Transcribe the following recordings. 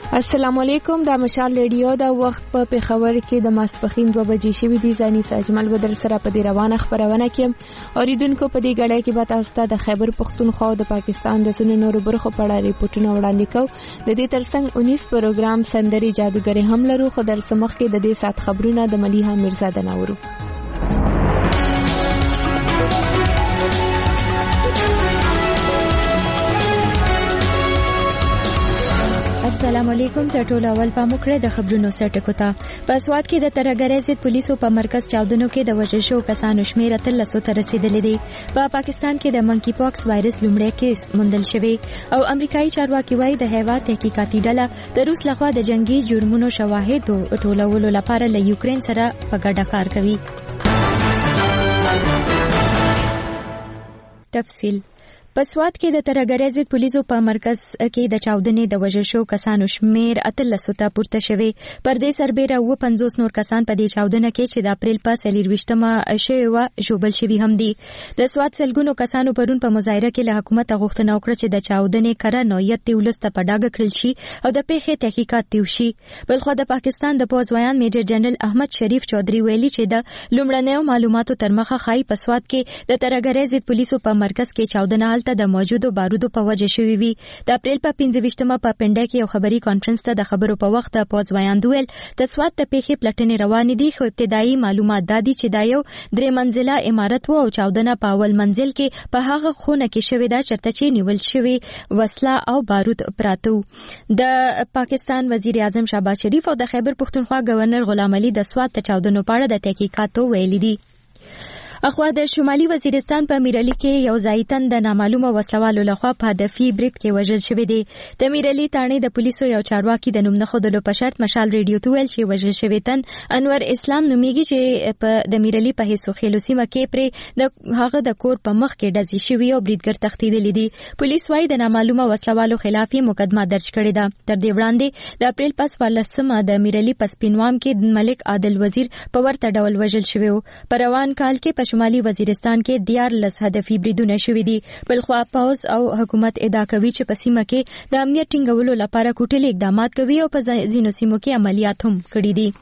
السلام علیکم. د مشال ریډیو د وخت په پیښور کې د ماسپخین 2 بجې شوې دي. ځاني ساجمل بدر سره په دې روانه خبرونه کې اوریدونکو په دې غړې کې به تاسو ته د خیبر پختونخوا او د پاکستان د سونو نورو برخو په اړه ریپورتونه وړاندې کوو. د دې ترڅنګ 19 پروګرام سندري جادوګری هم لرو، خو در سمخ کې د دې سات خبرونه د مليحه میرزاده نورو. السلام علیکم. تر ټولو اول په مکړه د خبرونو سرټکو ته. په سواد کې د ترګرې ضد پولیسو په مرکز چاودنو کې د وژل شو کسانو شمېر 1300 ته رسیدلی دی. په پاکستان کې د منکی پاکس وایرس لومړی کیس موندل شوی او امریکایي چارواکي وايي د هیواد تحقیقاتي ډله د روس لخوا د جنگي جرمونو شواهد ټولولو لپاره له یوکرين سره په ګډه کار کوي. تفصیل په سواد کې د ترګرې ضد پولیسو په مرکز کې د چاودنې د وژل شو کسانو شمېر 1300 ته پورته شوی. پر دې سربېره 50 نور کسان په دې چاودنه کې چې د اپریل په 24مه شوی و ژوبل شوي هم دي. د سواد سلګونو کسانو پرون په مظاهره کې له حکومت غوښتنه وکړه چې د چاودنې کره نوعیت دی ولسته په ډاګه کړل شي او د پیښې تحقیقات وشي. بلخو د پاکستان د پوځ ویان میجر جنرال احمد شریف چودھری ویلي چې د لومړنیو معلوماتو تر مخه خای په سواد کې د ترګرې ضد پولیسو په مرکز کې چاودنه ته د موجودو بارودو په وجه شوی وي. د اپریل په 25مه په پنډه کې یو خبري کانفرنس ته د خبرو په وخت د پوز ویان دویل د سواد د پیښې پلټنې روانې دي، خو ابتدایي معلومات دادي چې دا یو 3 منزله عمارت وو او چاودنه په اول منزل کې په هغه خونه کې شوې ده چرته چې نیول شوی وسله او بارود پراته. د پاکستان وزیر اعظم شهباز شریف او د خیبر پختونخوا گورنر غلام علي د سواد ته چاودنو په اړه د تحقیقاتو ویلي دي. اخوا د شمالي وزیرستان په میرعلي کې یو ځایتن د نامعلومه وسلوالو لخوا په هدفي برید کې وژل شوی دی. د میرعلي تاڼې د پولیسو یو چارواکي د نوم نه ښودلو په شرط مشال ریډیو ته ویل چې وژل شوی تن انور اسلام نومیږي چې د میرعلي په هیڅو خېلو سیمه کې پرې د هغه د کور په مخ کې ډزې شوي او بریدګر تښتېدلی دي. پولیس وايي د نامعلومه وسلوالو خلاف یې مقدمه درج کړې ده. تر دې وړاندې د اپریل په 14مه د میرعلي په سپینوام کې ملک عادل وزیر په ورته ډول وژل شوی و. په روان کال کې په شمالي وزیرستان کې 14 هدفي بریدونه شوي دي. بلخوا پوز او حکومت ادعا کوي چې په سیمه کې د امنیت ټینګولو لپاره کوټلي اقدامات کوي او په ځینو سیمو کې عملیات هم کړي دي.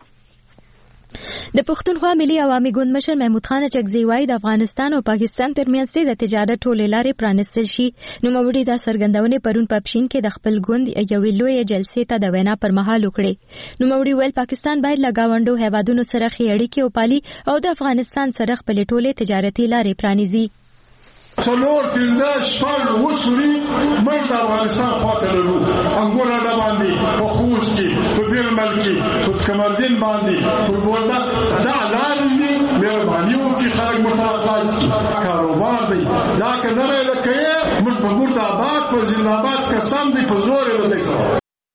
د پښتونخوا ملي عوامي ګوند مشر محمود خان چکزي وايي د افغانستان او پاکستان ترمنځ د تجارت ټولې لارې پرانستل شي. نوموړي دا څرګندونې پرون په پښین کې د خپل ګوند یوې لویې جلسې ته د وینا پر مهال وکړې. نوموړي ویل پاکستان باید له ګاونډو هیوادونو سره ښې اړیکې وپالي او د افغانستان سره خپلې ټولې تجارتي لارې پرانیزي. څلور 15 شپږ وسوري موږ د افغانستان خواته لرو. انګور اډه باندې په خوست کې په بیرمل کې په کمردین باندې په بولدک دا لارې دي. مهرباني وکړئ خلک متوقع کاروبار دی دا کنه لکه موږ په مرتبات په زنده‌باد قسم دی په زور ولدی.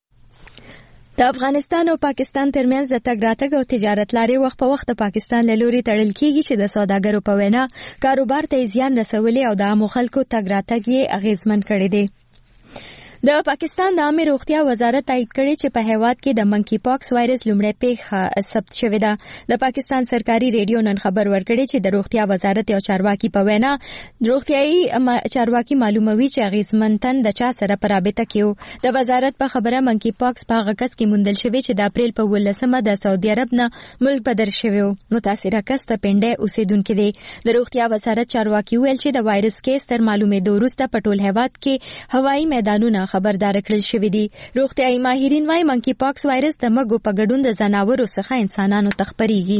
د افغانستان او پاکستان ترمنځ د تګ راتګ او تجارت لارې وخت په وخت د پاکستان له لوري تړل کیږي چې د سوداګرو په وینا کاروبار ته زیان رسولي او د عامو خلکو تګ راتګ یې اغیزمن کړی دی. د پاکستان د عامه روغتیا وزارت تایید کړی چې په هیواد کې د منکی پاکس وایرس لومړی پیښه ثبت شوې ده. د پاکستان سرکاري ریډیو نن خبر ورکړی چې د روغتیا وزارت یو چارواکي په وینا روغتیايي چارواکي معلوموي چې اغیزمنتن د چا سره په رابطه کې وو. د وزارت په خبره منکی پاکس په هغه کس کې موندل شوی چې د اپریل په 18مه د سعودي عرب نه ملک بدر شوی و. متاثره کس ته پنډه اوسیدونکو دی. د روغتیا وزارت چارواکي ویل چې د وایرس کیس تر معلومېدو وروسته په ټول هیواد کې هوایي میدانونه خبردار کړل شوی دي. روغتیايي ماهرین وايي منکی پاکس وایرس د مګو په ګډون د ځناورو څخه انسانانو ته خپریږي.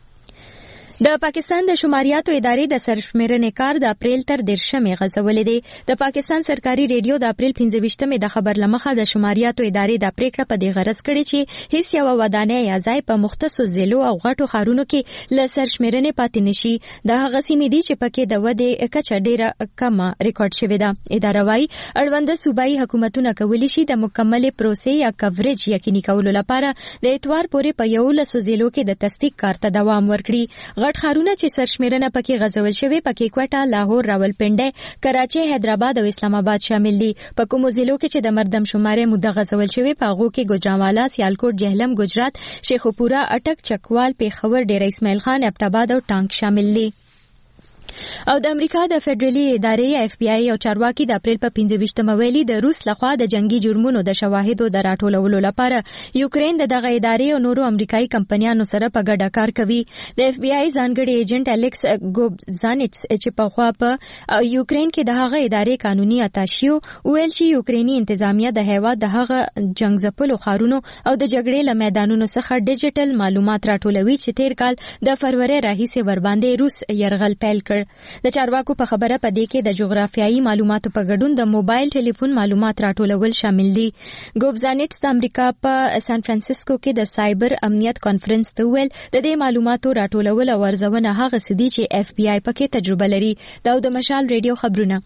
د پاکستان د شماریاتو ادارې د سرشمیرنې کار د اپریل تر 13مې غځولې دی. د پاکستان سرکاري ریډیو د اپریل 25مې د خبر لمخه د شماریاتو ادارې د پریکړه په دې غرض کړې چې هیڅ یو ودانۍ یا ځای په مختصو ضلعو او غټو ښارونو کې له سرشمیرنې پاتې نشي. د هغه سیمې دي چې پکې د ودې کچه ډیره کمه ریکارډ شوې ده. اداره وايي اړونده صوبایي حکومتونه کولی شي د مکملې پروسې یا کوریج یقیني کولو لپاره د اتوار پورې په 11 ضلعو کې د تصدیق کار ته دوام ورکړي. غټ ښارونه چې سرشمیرنه پکې غځول شوی پکې کوټه، لاهور، راولپنډي، کراچي، حیدرآباد او اسلام آباد شامل دي. په کومو ضلعو کې چې د مردم شمارې موده غځول شوی په هغو کې ګوجرانوالا، سیالکوټ، جهلم، گجرات، شیخوپورا، اټک، چکوال، پیښور، ډیره اسماعیل خان، ابټاباد او ټانک شامل دي. او د امریکا د فدرالي ادارې FBI او چارواکي د اپریل په 25 ویلي د روس لخوا د جنگي جرمونو د شواهدو د راټولولو لپاره یوکرين دغه ادارې او نورو امریکایي کمپنیانو سره په ګډه کار کوي. د FBI ځانګړي ایجنټ الیکس ګوبزانټس چې په خوا په یوکرين کې د هغه ادارې قانوني اتاشیو ویل چې یوکريني انتظامیه د هیواد د هغه جنگ ځپلو خارونو او د جګړې له میدانونو څخه ډیجیټل معلومات راټولوي چې تیر کال د فروری راهیسې ورباندې روس يرغل پیل کړ. د چارواکو په خبره پدې کې د جغرافیایي معلوماتو په ګډون د موبایل ټلیفون معلومات راټولول شامل دي. ګوبزانټس د امریکا په سان فرانسیسکو کې د سایبر امنیت کانفرنس ته ویل د دې معلوماتو راټولول او ارزونه هغه سدي چې FBI پکې تجربه لري. دا د مشال ریډیو خبرونه.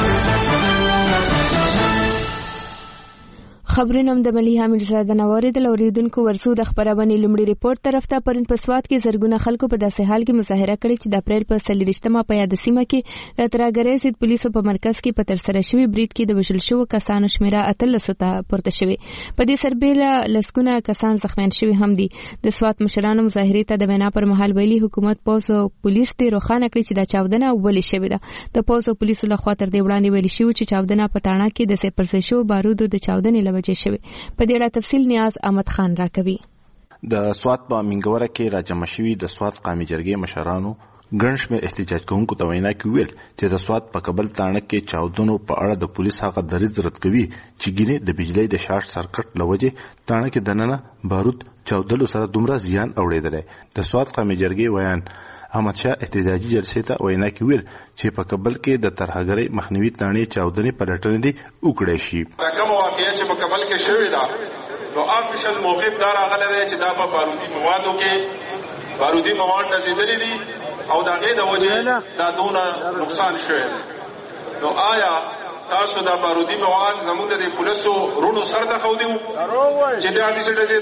خبرونه د ملي حامد زاده نوارد لوریدونکو ورسو د خبرونه لومړي ریپورت طرف ته پرون په سواد کې زرګونه خلکو په داسې حال کې مظاهره کړې چې د اپریل په 23مه په یاد سیمه کې د ترهګرۍ ضد پولیسو په مرکز کې په ترسره شوی بریټ کې د وشل شو کسانو شمیره 1300 ته پورته شوی. په دې سربېله لسګونه کسان زخمیان شوی هم دي. د سواد مشرانو مظاهرې ته د وینا پر مهال ویلي حکومت پوز او پولیس ته روښانه کړی چې د چاودنه ولې شوی ده. د پوز او پولیسو لخوا تر دې وړاندې ویل شو چې چاودنه په تاڼه کې د سپرسه شو بارودو د چاودنې لوجه شوی. په دې اړه تفصیل نیاز احمد خان راکوي. د سواد په منګوره کې راجمع شوی د سواد قومي جرګې مشرانو ګڼ شمېر احتجاج کوونکو ته وینا کې ویل چې د سواد په کابل تاڼه کې چاودنو په اړه د پولیس هغه دریځ رد کوي چې ګینه د بجلی د شارټ سرکټ لوجه تاڼه کې دننه بارود چاودلو سره دومره زیان اوړېدل. د سواد قومي جرګې ویان احمد شاه احتجاجي جلسې ته وینا کې ویل چې په کابل کې د ترهګرۍ مخنیوي تاڼې چاودنې پلټنې دي وکړې شي. کوم واقعیت چې په کابل کې شوې ده نو افیشل موقف دا راغلی دی چې دا په بارودي موادو کې بارودي مواد نزیدلي دي او د هغې د وجې دا دونه نقصان شوی. نو آیا تاسو دا بارودي مواد زموږ د پولیسو رونو سر ته ښودي چې دا هغې څه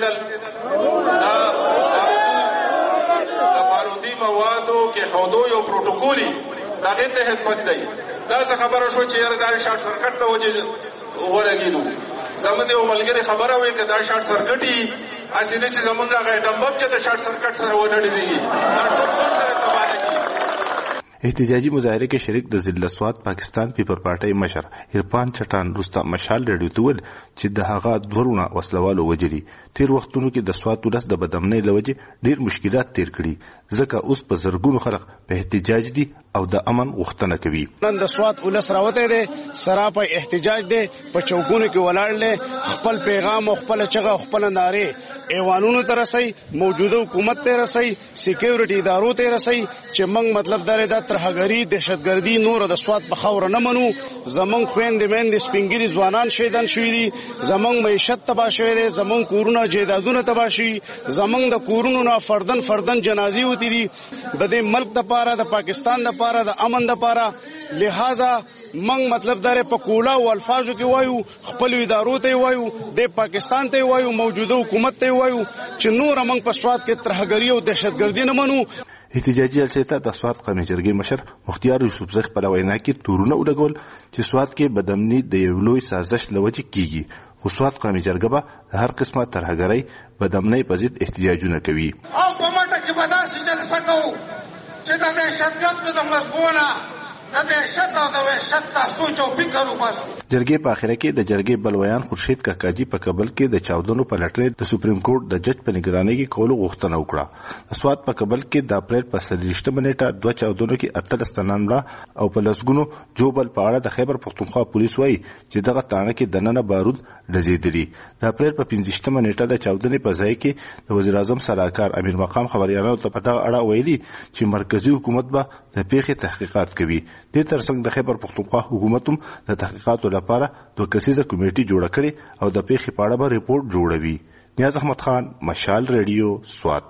ډزېدل؟ د بارودي موادو کې ښودو یو پروتوکول د هغې ته خدمت دی. داسې خبره شوه چې یاره دا شارټ سرکټ ته وجې ولګېدو. زموږ یو ملګري خبره وایي که دا شارټ سرکټ وي هسې نه چې زموږ هغه ایټم بم چې د شارټ سرکټ سره ونړېږي دا ټول سره تباه کېږي. احتجاجي مظاهره کې شریک د ضلع سواد پاکستان پیپر پارټي مشر عرفان چټان روستا مشال ریډیو ته ویل چې د هغه دورونه وسلوالو وجري تیر وختونو کې د سواد ولس د بدامنۍ لوجه ډیر مشکلات تیر کړي ځکه اوس په زرګونو خلک په احتجاج دي او د امن غوښتنه کوي. نن د سواد ولس راوته دي سره په احتجاج دي په چوکونو کې ولاړل خپل پیغام او خپل چغه او خپل ناره ایوانونو ته رسي موجوده حکومت ته رسي سکیورټي ادارو ته رسي چې موږ مطلب دا د ترهګری دهشتګردي نور د سواد په خاور نه منو. زمونږ خويندې مېندې سپینګری ځوانان شهیدان شوي دي. زمونږ معیشت تباہ شوی دی. زمونږ کورونه جیدادونه تباہ شي. زمونږ د کورونو نه فردن جنازي وتی دي. د دې ملک د پاره د پاکستان د پاره د امن د پاره لہذا موږ مطلب دار په کولا او الفاظو کې وایو خپل ادارو ته وایو د پاکستان ته وایو موجوده حکومت ته وایو چې نور موږ په سواد کې ترهګری او دهشتګردي نه منو. احتجاجي جلسې ته د سواد قومي جرګې مشر مختیار یوسفزی خپل وینا کې تورونه ولګول چې سواد کې بدامني د یو لوی سازش لوجه کیږي. خو سواد قومي جرګه به هر قسمه ترهګرۍ بدامنۍ په ضد احتجاجونه کوي. او په ماته کې به داسې جلسه کوو چې د دهشتګردو د مضمونه د دهشت او د وحشت ته سوچ او فکر وباسو. جرګې په اخره کې د جرګې بلویان خورشید کاکاجي په کابل کې د چاودنو په لټرې د سپریم کورټ د جج په نگرانۍ کې کولو غوښتنه وکړه. د سواد په کابل کې د اپریل په 23مه نیټه دوه چاودنو کې 18 تنان مړه او په لسګونو جوبل په اړه د خیبر پختونخوا پولیس وایي چې دغه تاڼه کې دننه بارود ډزېدلي. د اپریل په 25مه نیټه د چاودنې په ځای کې د وزیر اعظم سلاکار امیر مقام خبريالانو ته په دغه اړه ویلي چې مرکزی حکومت به د پیښې تحقیقات کوي. د ترڅنګ د خیبر پختونخوا حکومت هم د تحقیقاتو لپاره دوه کسیزه کمیټه جوړه کړې او د پیښې په اړه به ریپورت جوړوي. نیاز احمد خان مشال ریډیو سواد.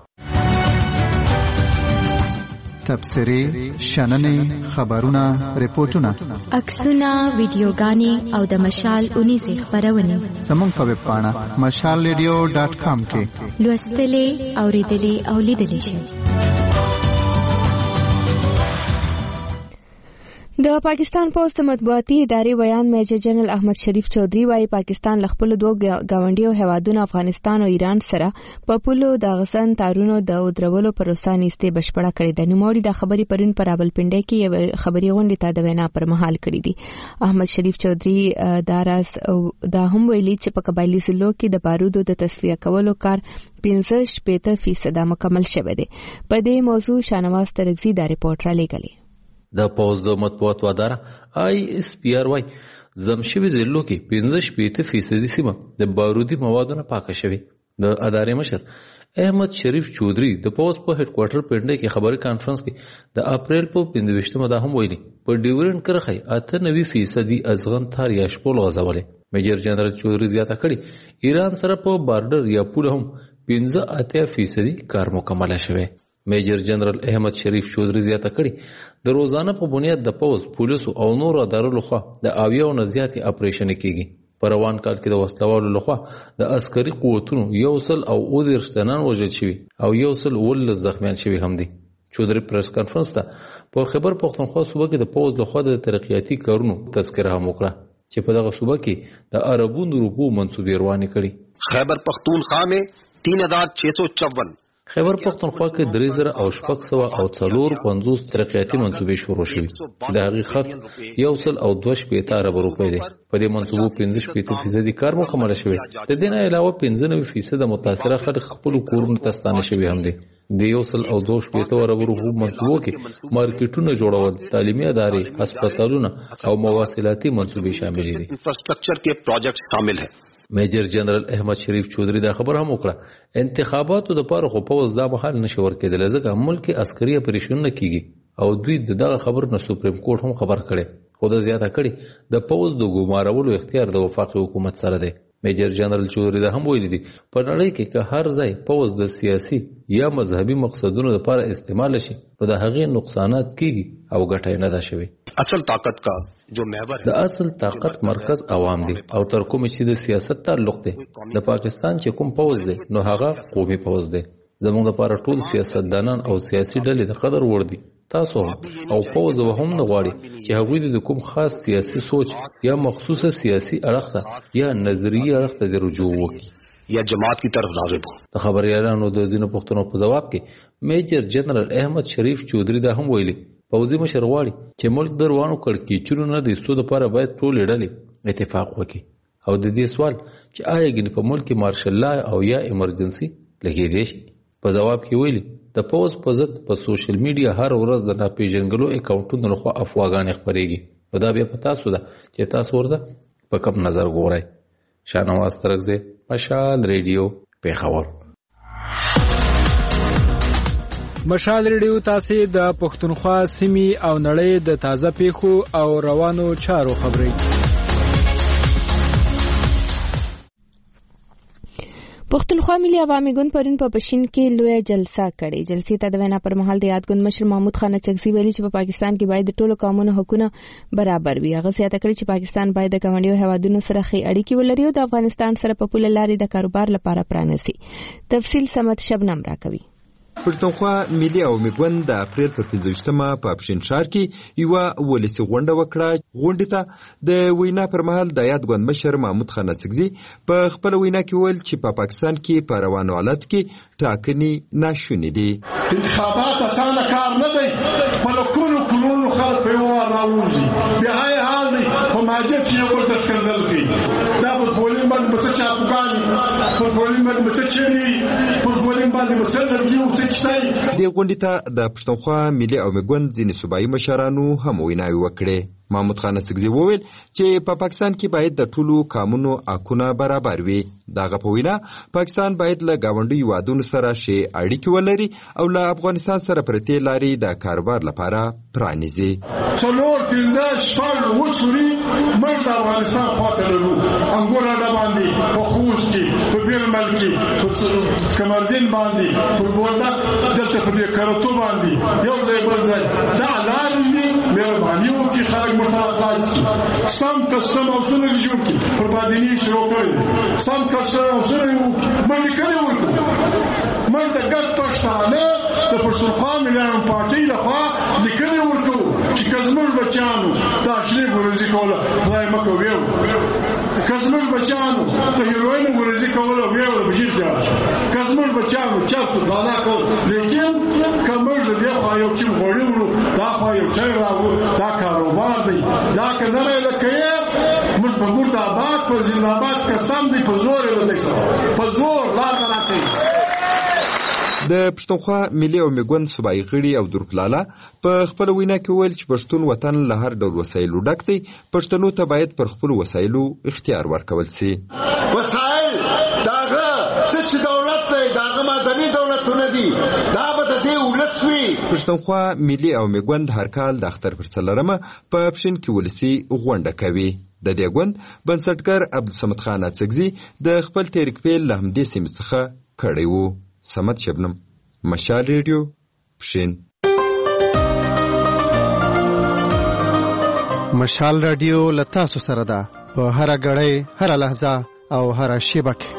تبصرې شننې خبرونه ریپورتونه عکسونه ویډیوګانې او د مشال اونیزه خبرونه زموږ په ویب پاڼه mashalradio.com کې لوستلې اوریدلې او لیدلې شئ. د پاکستان پوسټ مطبوعاتي ادارې بیان میجر جنرال احمد شریف چودھری وايي پاکستان خپل دوه گاونډیو هیوادونو افغانستان او ایران سره په پولو د غزن تارونو د ودرولو پروسه نیسته بشپړه کړې ده. نوموړي د خبرې پرون پر راولپنډۍ کې یو خبري غونډه ته د وینا پر مهال کړې دي. احمد شریف چودھری دا هم ویلي چې په قبایلی ضلعو کې د بارودو د تصفیه کولو کار 65% مکمل شوی دی. په دې موضوع شانواز ترغزي دا ریپورت را لېږلی. د پوز د مطبوعات اداره ISPR وايي زمشوي ضلعو کې 65% سیمه د بارودي موادونو پاکه شوی. د ادارې مشر احمد شریف چودھری د پوز په هډ کوارټر پنډه کې خبري کانفرنس کې د اپریل په 25مه دا هم ویلي په ډیورن کرخه 98% ازغن تار یا شپول غزولې. میجر جنرال چودھری زیاته کړي ایران سره په بارډر یا پول هم 15% کار مکمل شوی. میجر جنرال احمد شریف چودھری زیاته کړي د روزانه په بنیاد د پوز پولیسو او نور ادارو لخوا د اویو نزياتي اپریشن کیږي. په روان کال کې د وسلوالو لخوا د عسکري قوتونو 119 تنان وژل شوي او 119 زخمیان شوي هم دي. چودھری پریس کانفرنس ته په خبر پښتونخوا صوبه کې د پوز لخوا د ترقیاتي کارونو تذکره هم وکړه چې په دغه صوبه کې د عربون روپو منسوبې روانې کړي. خیبر پختونخوا में 3654 خیبر پختونخوا کې 3650 ترقیاتي منصوبې شروع شوي چې د هغې خرڅ 1.2 ارب روپۍ دی. په دې منصوبو 15% کار مکمل شوی. د دې نه علاوه 95% متاثره خلک خپل کورونو ته ستانه شوي هم دي. د 1.2 ارب روپۍ منصوبو کې مارکیټونه جوړول، تعلیمي ادارې، هسپتالونه او مواصلاتي منصوبې شامل دي. انفراسټرکچر کې پروجیکټ شامل ہے. میجر جنرال احمد شریف چودھری دا خبر هم وکړه انتخاباتو د پاره خو پوز دا مهال نشي ورکېدل ځکه ملک عسکري اپریشن نه کیږي او دوی دغه خبر نه سپریم کورټ هم خبر کړي. خو دا زیاته کړي د پوز د ګمارولو اختیار د وفاقي حکومت سره دی. میجر جنرال چودھری دا هم ویلي دي په نړۍ کې که هر ځای پوز د سیاسي یا مذهبي مقصدونو لپاره استعمال شي نو د هغې نقصانات کیږي او ګټه نه ده شوی. اصل طاقت کا جو محور د اصل طاقت مرکز عوام دي او تر کوم چې د سیاست تعلق دی د پاکستان چې کوم پوز دی نو هغه قومي پوز دی. زموږ لپاره ټول سیاستدانان او سیاسي ډلې د قدر وړ دي. تاسو او پوز هم نه غواړي چې هغوی د کوم خاص سیاسي سوچ یا مخصوصه سیاسي اړخ ته یا نظریه اړخ ته رجوع وکړي یا جماعت کی طرف راغب ہو. د خبريالانو د ځینو پوښتنو په جواب کې میجر جنرال احمد شریف چودھری دا هم ویلي پوځي مشر غواړي چې ملک دروانو کړکېچونو نه د ایستو لپاره باید ټولې ډلې اتفاق وکړي او د دې سوال چې آیا ګینې په ملک کې مارشل لا او یا ایمرجنسي لګېدی شي په جواب کې ویلي د پوز په ضد په سوشل میډیا هر ورځ د ناپېژنګلو اکاونټونو لخوا افواګانې خپرېږي. نو دا بیا په تاسو ده چې تاسو ورته په کوم نظر ګورئ. شانواز ترغزی، مشال ریډیو، پیښور. مشال ریډیو تاسو د پښتونخوا سیمې او نړۍ د تازه پیښو او روانو چارو خبري. پښتونخوا ملي عوامي ګوند پرون په پښین کې لوی جلسه کړې. جلسې ته د وینا پر مهال د یاد ګوند مشر محمود خان چغزي ویلي چې په پاکستان کې باید د ټولو قومونو حقوقونه برابر وي. هغه زیاته کړې چې پاکستان باید د ګاونډیو هیوادونو سره ښې اړیکې ولري او د افغانستان سره په پوله لارې د کاروبار لپاره پرانیسي. تفصیل سمت شبنم راکوي. پښتونخوا ملي عوامي ګوند د اپریل په 25مه په پښین ښار کې یوه ولسي غونډه وکړه. غونډې ته د وینا پر مهال د یاد ګوند مشر محمود خان چغزي په خپل وینا کې ویل چې په پاکستان کې په روانو حالت کې ټاکنې ناشونې دي. انتخابات اسانه کار نه دی. په لکونو کلونو خلک په یوه راوځي. بیا یې حال دی په ماجد کې یو بل ته ښکنځل کوي. دا په پولین باندې به څه چاپګانې، په پولین باندې به څه چړي، په پولین باندې به څه لرګي. د غونډې ته د پښتونخوا ملي عوامي ګوند ځینې صوبایي مشرانو هم ویناوې وکړې. محمود خان چغزي وویل چې په پاکستان کې باید د ټولو قومونو حقونه برابر وي. دغه په وینا پاکستان باید له ګاونډیو هیوادونو سره ښې اړیکې ولري او له افغانستان سره پرتې لارې د کاروبار لپاره پرانیزي. 4-5 وسوري موږ د افغانستان خواته لرو. انګور اډه باندې په خوست کې، په بیرمل کې، په کمردین باندې، په بولدک دلته په دې کرتو باندې یو ځای بل ځای دا لارې دي. مهرباني وکړئ خلک مرته خلاص کړي. سم کسټم هاوسونه دې جوړ کړي. پر بادیني شروع کړي. سم کسټم هاوسونه یې وکړي. موږ لیکنې وکړو. موږ د ګډ پښتانه د پښتونخوا ملي عوامي پارټۍ لخوا لیکنې ورکوو چې کزمر بچانو دا شری ګورزي کوله خدای مکه ویو کزمر بچانو ته هیروین ګورزي کوله ویو بشیر ځا کزمر بچانو چاپ بالا کو لیکن کمر دې په یو چې غوړیو دا په یو چای راو دا کاروبار دی دا کنه لکه موږ په مرتبات په زنده‌باد قسم دی په زور ولته په زور لار راکړي. د پښتونخوا ملي او میګوند صوبایي غړي او درکلاله په خپل وینا کې ویل چې پښتون وطن له هر ډول وسایلو ډک دی، پښتنو ته باید پر خپل وسایلو اختیار ورکول شي. وسایل داغه چې دولت دی داغه مدني دولتونه دي دا به د دې ولسوي. پښتونخوا ملي او میګوند هر کال د اختر پر څلرمه په پښین کې ولسی غونډه کوي. د دې غوند بنسټګر عبدالصمد خان اڅکزي د خپل تحریک پیل له همدې سیمې څخه کړی و. سمت شبنم، مشال ریډیو، پښین. مشال رادیو له تاسو سره ده په هر غړی، هر لحظه او هر شیبه کې.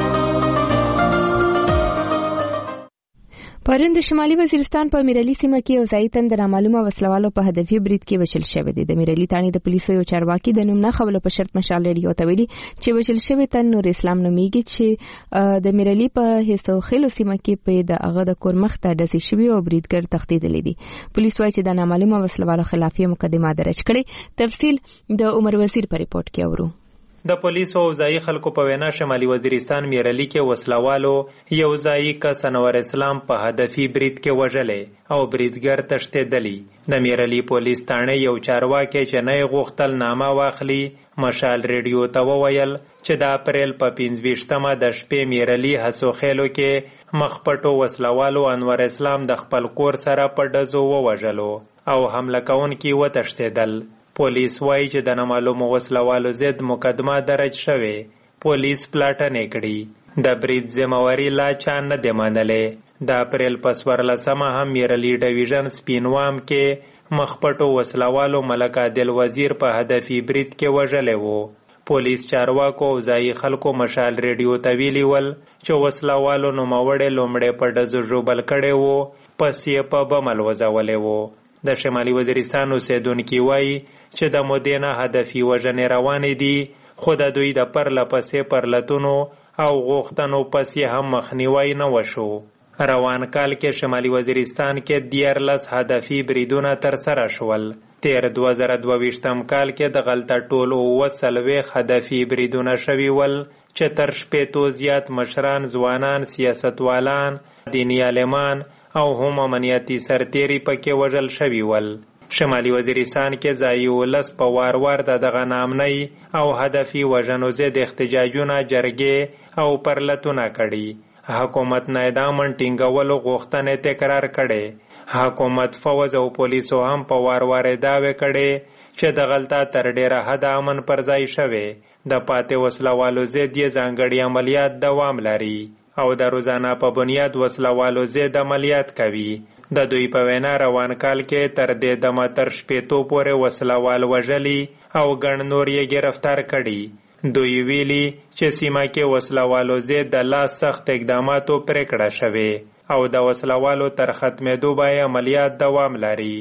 پرون د شمالي وزیرستان په میرالي سیمه کې یو ځای تن د نامعلومه وسلوالو په هدفي برید کې وشل شوی دی. د میرالي تاڼې د پولیسو یو چارواکي د نوم نه خولو په شرط مشال ریډیو ته ویلي چې وشل شوی تن نور اسلام نومیږي چې د میرالي په حصو خلو سیمه کې په د هغه د کور مخ ته ډزې شوی او بریدګر تښتېدلی دي. پولیس وايي چې د نامعلومه وسلوالو خلاف یې مقدمه درج کړې. تفصیل د عمر وزیر په ریپورت کې اورو. د پولیسو او ځایي خلکو په وینا شمالي وزیرستان میرالي کې وسلوالو یو ځایي کس انور اسلام په هدفي برید کې وژلې او بریدګر تښتېدلی. د میرالي پولیس تاڼې یو چارواکي چې نه غوښتل نامه واخلي مشال ریډیو ته وویل چې د اپریل په 25مه د شپې میرالي حسوخیلو کې مخپټو وسلوالو انور اسلام د خپل کور سره په ډزو ووژلو او حمله کوونکي وتښتېدل. پولیس وایي چې د نامعلومو وسلوالو ضد مقدمه درج شوې. پولیس پلاټنې کړي. د برید ذمہواري لا چا نه دی منلې. د اپریل په 14مه هم میرالي ډویژن سپینوام کې مخپټو وسلوالو ملک عادل وزیر په هدفي برید کې وژلی و. پولیس چارواکو او ځایي خلکو مشال ریډیو ته ویلي ول چې وسلوالو نوموړی لومړی په ډزو ژوبل کړی و، پس یې په بم الوځولی و. د شمالي وزیرستان اوسیدونکي وایي چې د مودې نه هدفي وژنې روانې دي، خو د دوی د پرله پسې پرلتونو او غوښتنو پسې هم مخنیوی نه وشو. روان کال کې شمالي وزیرستان کې 14 هدفي بریدونه ترسره شول. تیر 2022 کال کې د غلطه ټولو 40 هدفي بریدونه شوي ول چې تر 60 زیات مشران، ځوانان، سیاستوالان، دیني عالمان او هم امنیتي سرتیري پکې وژل شوي ول. شمالي وزیرستان کې ځایي ولس په وار وار د دغه نامنۍ او هدفي وژنو ضد احتجاجونه، جرګې او پرلتونه کړي. حکومت نه د امن ټینګولو غوښتنې تکرار کړي. حکومت، فوج او پولیسو هم په وار وار دعوې کړي چې د غلطه تر ډیره حد امن پر ځای شوی. د پاتې وسلوالو ضد یې ځانګړي عملیات دوام لري او د روزانه په بنیاد وسلوالو ضد عملیات کوي. د دوی په وینا روان کال کې تر دې دمه تر 60 پورې وسلوال وژلي او ګڼ نور یې گرفتار کړي. دوی ویلي چې سیمه کې وسلوالو ضد د لا سخت اقداماتو پریکړه شوې او د وسلوالو تر ختمېدو به عملیات دوام لري.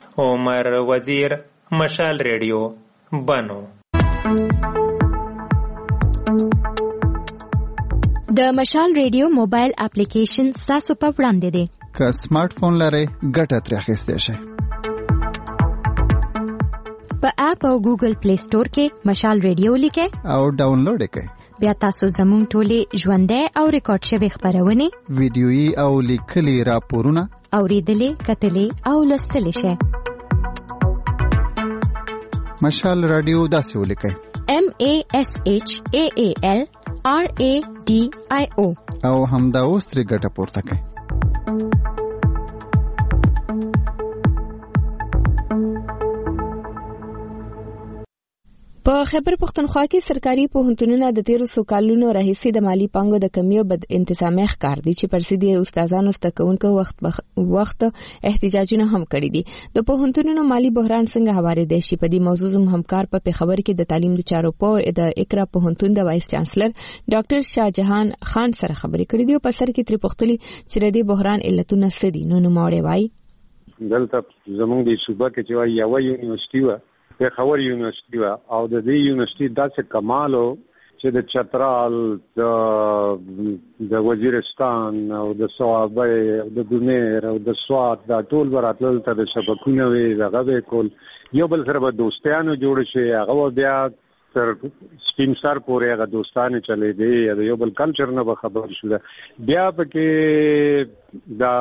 عمر وزیر، مشال ریډیو، بنو. د مشال ریډیو موبایل اپلیکیشن تاسو په وړاندې دی. که سمارټ فون لرئ ګټه ترې اخیستی شئ. په اپ او ګوګل پلی سٹور کې مشال ریډیو لیکئ او ډاونلوډ یې کړئ. بیا تاسو زموږ ټولې ژوندۍ او ریکارډ شوې خپرونې، ویډیويي او لیکلي راپورونه اوریدلې، کتلې او لوستلې شئ. مشال رادیو داسې ولیکئ: MASHAALRADIO او همدا اوس ترې ګټه پورته کړئ. په خیبر پښتونخوا کې سرکاري پوهنتونونه د 13 کالونو راهیسې د مالی پانګو د کمی او بد انتظامي ښکار دي چې پر ضد استادانو ستکونکو وخت احتجاجونه هم کړي دي. د پوهنتونونو مالی بحران څنګه هوارېدای شي؟ په دې موضوع زموږ همکار په خبر کې د تعلیم د چارو په د اقرا پوهنتون د وایس چانسلر ډاکټر شاهجهان خان سره خبرې کړې دي او په سر کې تر پختلي چې د بحران علتونه څه دي. نو نوموړی وایي دلته زمونږ د صوبه کې چې وایي یوه یونیورسيټي وه پېښور یونیورسيټي وه او د دې یونیورسيټي داسې کمال و چې د چترال د وزیرستان او د صوابۍ او د بونیر او د سوات دا ټول به راتلل ته د شبکونه وې دغه به کول یو بل سره به دوستیانو جوړ شي هغه بیا تر سپین سر پورې هغه دوستانه چلېدې د یو بل کلچر نه به خبر شو بیا پکې دا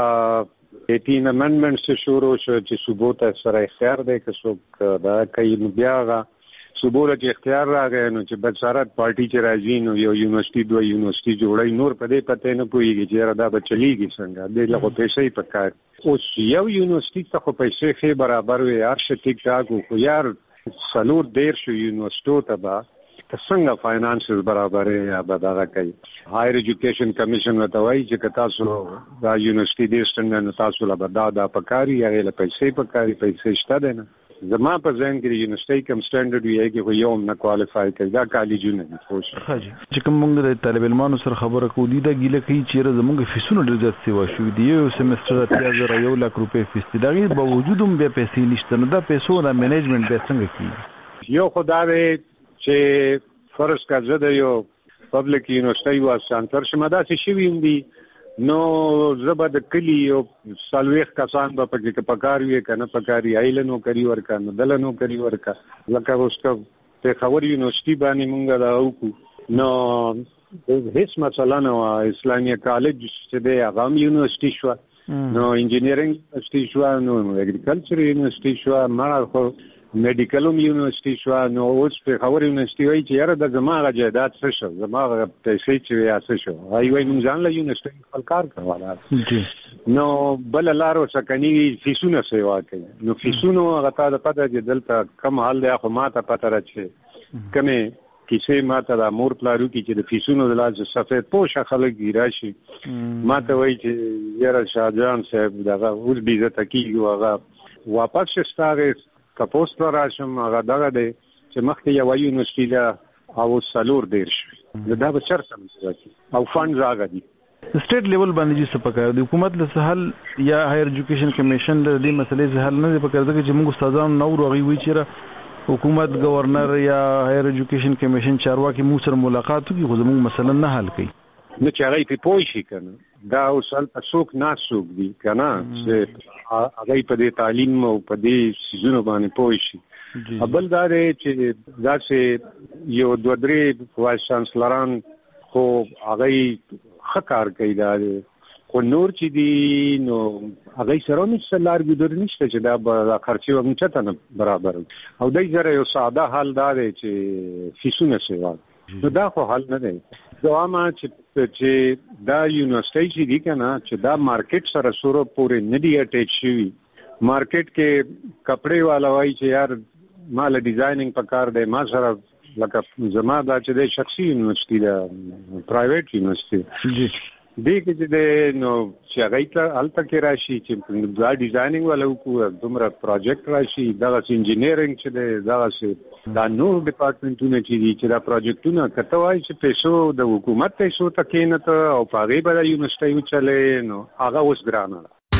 18 امندمنټس شروع شو چې صوبو ته سره اختیار دی که څوک دا کوي نو بیا هغه صوبو ته اختیار راغی نو چې بشارت پارټي چې راځي نو یو یونیورسيټي دوه یونیورسيټي جوړي نور په دې پته نه پوهیږي چې دا به چلیږي څنګه دې له پیسې پکار اوس یو یونیورسيټي ته خو پیسې خې برابر وي هر څه ټیک ټاک خو یار سلور دیر شو یونیورسيټو ته به څنګه فاینانسز برابرې یا به دغه کوي هایر ایجوکیشن کمیشن ته وایي چې تاسو دا یونیورسيټي دې څنګه نو تاسو له دا پکاري هغه له پیسې پکاري پیسې شته ده نه زما په ځین کې یونیورسيټي کوم سټانډرډ وی کې خو یو نه کوالیفای کوي دا کالجونه نه خوښ چې کوم موږ د طالب علمانو سره خبره کوو دي دا ګیله کوي چې زموږ فیسونه ډېر زیات سیوا شو دي یو سیمستر 1.5 لک روپۍ فیس دي دا غي باوجود هم به پیسې نشته نو دا پیسو دا مینجمنت به څنګه کوي یو خدای چې فرض کړه د یو پبلک یونیورسيټي واسانتر شمه دا شي ویم دي نو زبر د کلی او سالويخ کسان په پکې پکار وی کنه پکاري ایلنو کوي ورکا نو دلنو کوي ورکا لکه اوسه په خبر یونیورسيټي باندې مونږ دا وکړو نو هیڅ مثلا نو اسلامي کالج چې د هغه یونیورسيټي شو نو انجینرینګ یونیورسيټي شو نو اګریکلچر یونیورسيټي شو ما خو میډیکل یونیورسيټي شو نو اوس په خبر یونیورسيټي وایي چې یاره د زماغه جایداد څه شو زماغه پیسې چې یا څه شو وایي موږ ځان له یونیورسيټي خپل کار کړواله نو بل لارو سکني فیسونه سیوا کوي نو فیسونو هغه ته د پته چې دلته کم حال دی خو ماته پته راځي کمه کیسه ماته د امور پلارو کې چې د فیسونو د لاس سفید پوښه خلک راشي ماته وایي چې یاره شاهجان صاحب دغه اوس بیزه تکیږي هغه واپس شستاره کپوست راشم هغه دغه دی چې مخکې یو یونیورسيټي له او سلور دیر شي دا به چرته راځي او فند راغلی سټیټ لیول باندې چې پکاره د حکومت له سهل یا هایر ایجوکیشن کمیشن له دې مسلې سهل نه پکاره چې موږ استادان نو راغي وی چې حکومت گورنر یا هایر ایجوکیشن کمیشن چارواکي مو سره ملاقات کوي خو زموږ مثلا نه حل کوي نو چې هغه په پوي شي کنه دا اوسل څوک ناسوک دي کنه چې هغه په دې تعلیم او په دې سيزونو باندې پوي شي بل دا دی چې دا چې یو دوه درې وایس چانسلران خو هغه خکار کوي دا خو نور چې دي نو هغه سره نشته لارګو در نشته چې دا خرچي هم چته نه برابر او دای زره یو ساده حل دا دی چې فیسونه سیوا نو دا خو حل نه دی دوامه چې دا یونیورسيټي چې دي کنه چې دا مارکیټ سره سره پورې ندی اٹیچ شي مارکیټ کې کپڑے والا وای چې یار مال ډیزاینینګ پکار دی ما سره لکه زما دا چې د شخصي یونیورسيټي دا پرایویټ یونیورسيټي جی دې کې چې نو چې هغه ته الته کې راشي چې دا ډیزاینینګ والا کو دومره پروجیکټ راشي دا انجینیرینګ چې دا نور ډپارټمنټونه چې دا پروجیکټونه کته وایي چې پیسو د حکومت پیسو تکې نه ته او پاغي به یونیورسيټي چلے نو هغه اوس ګرانه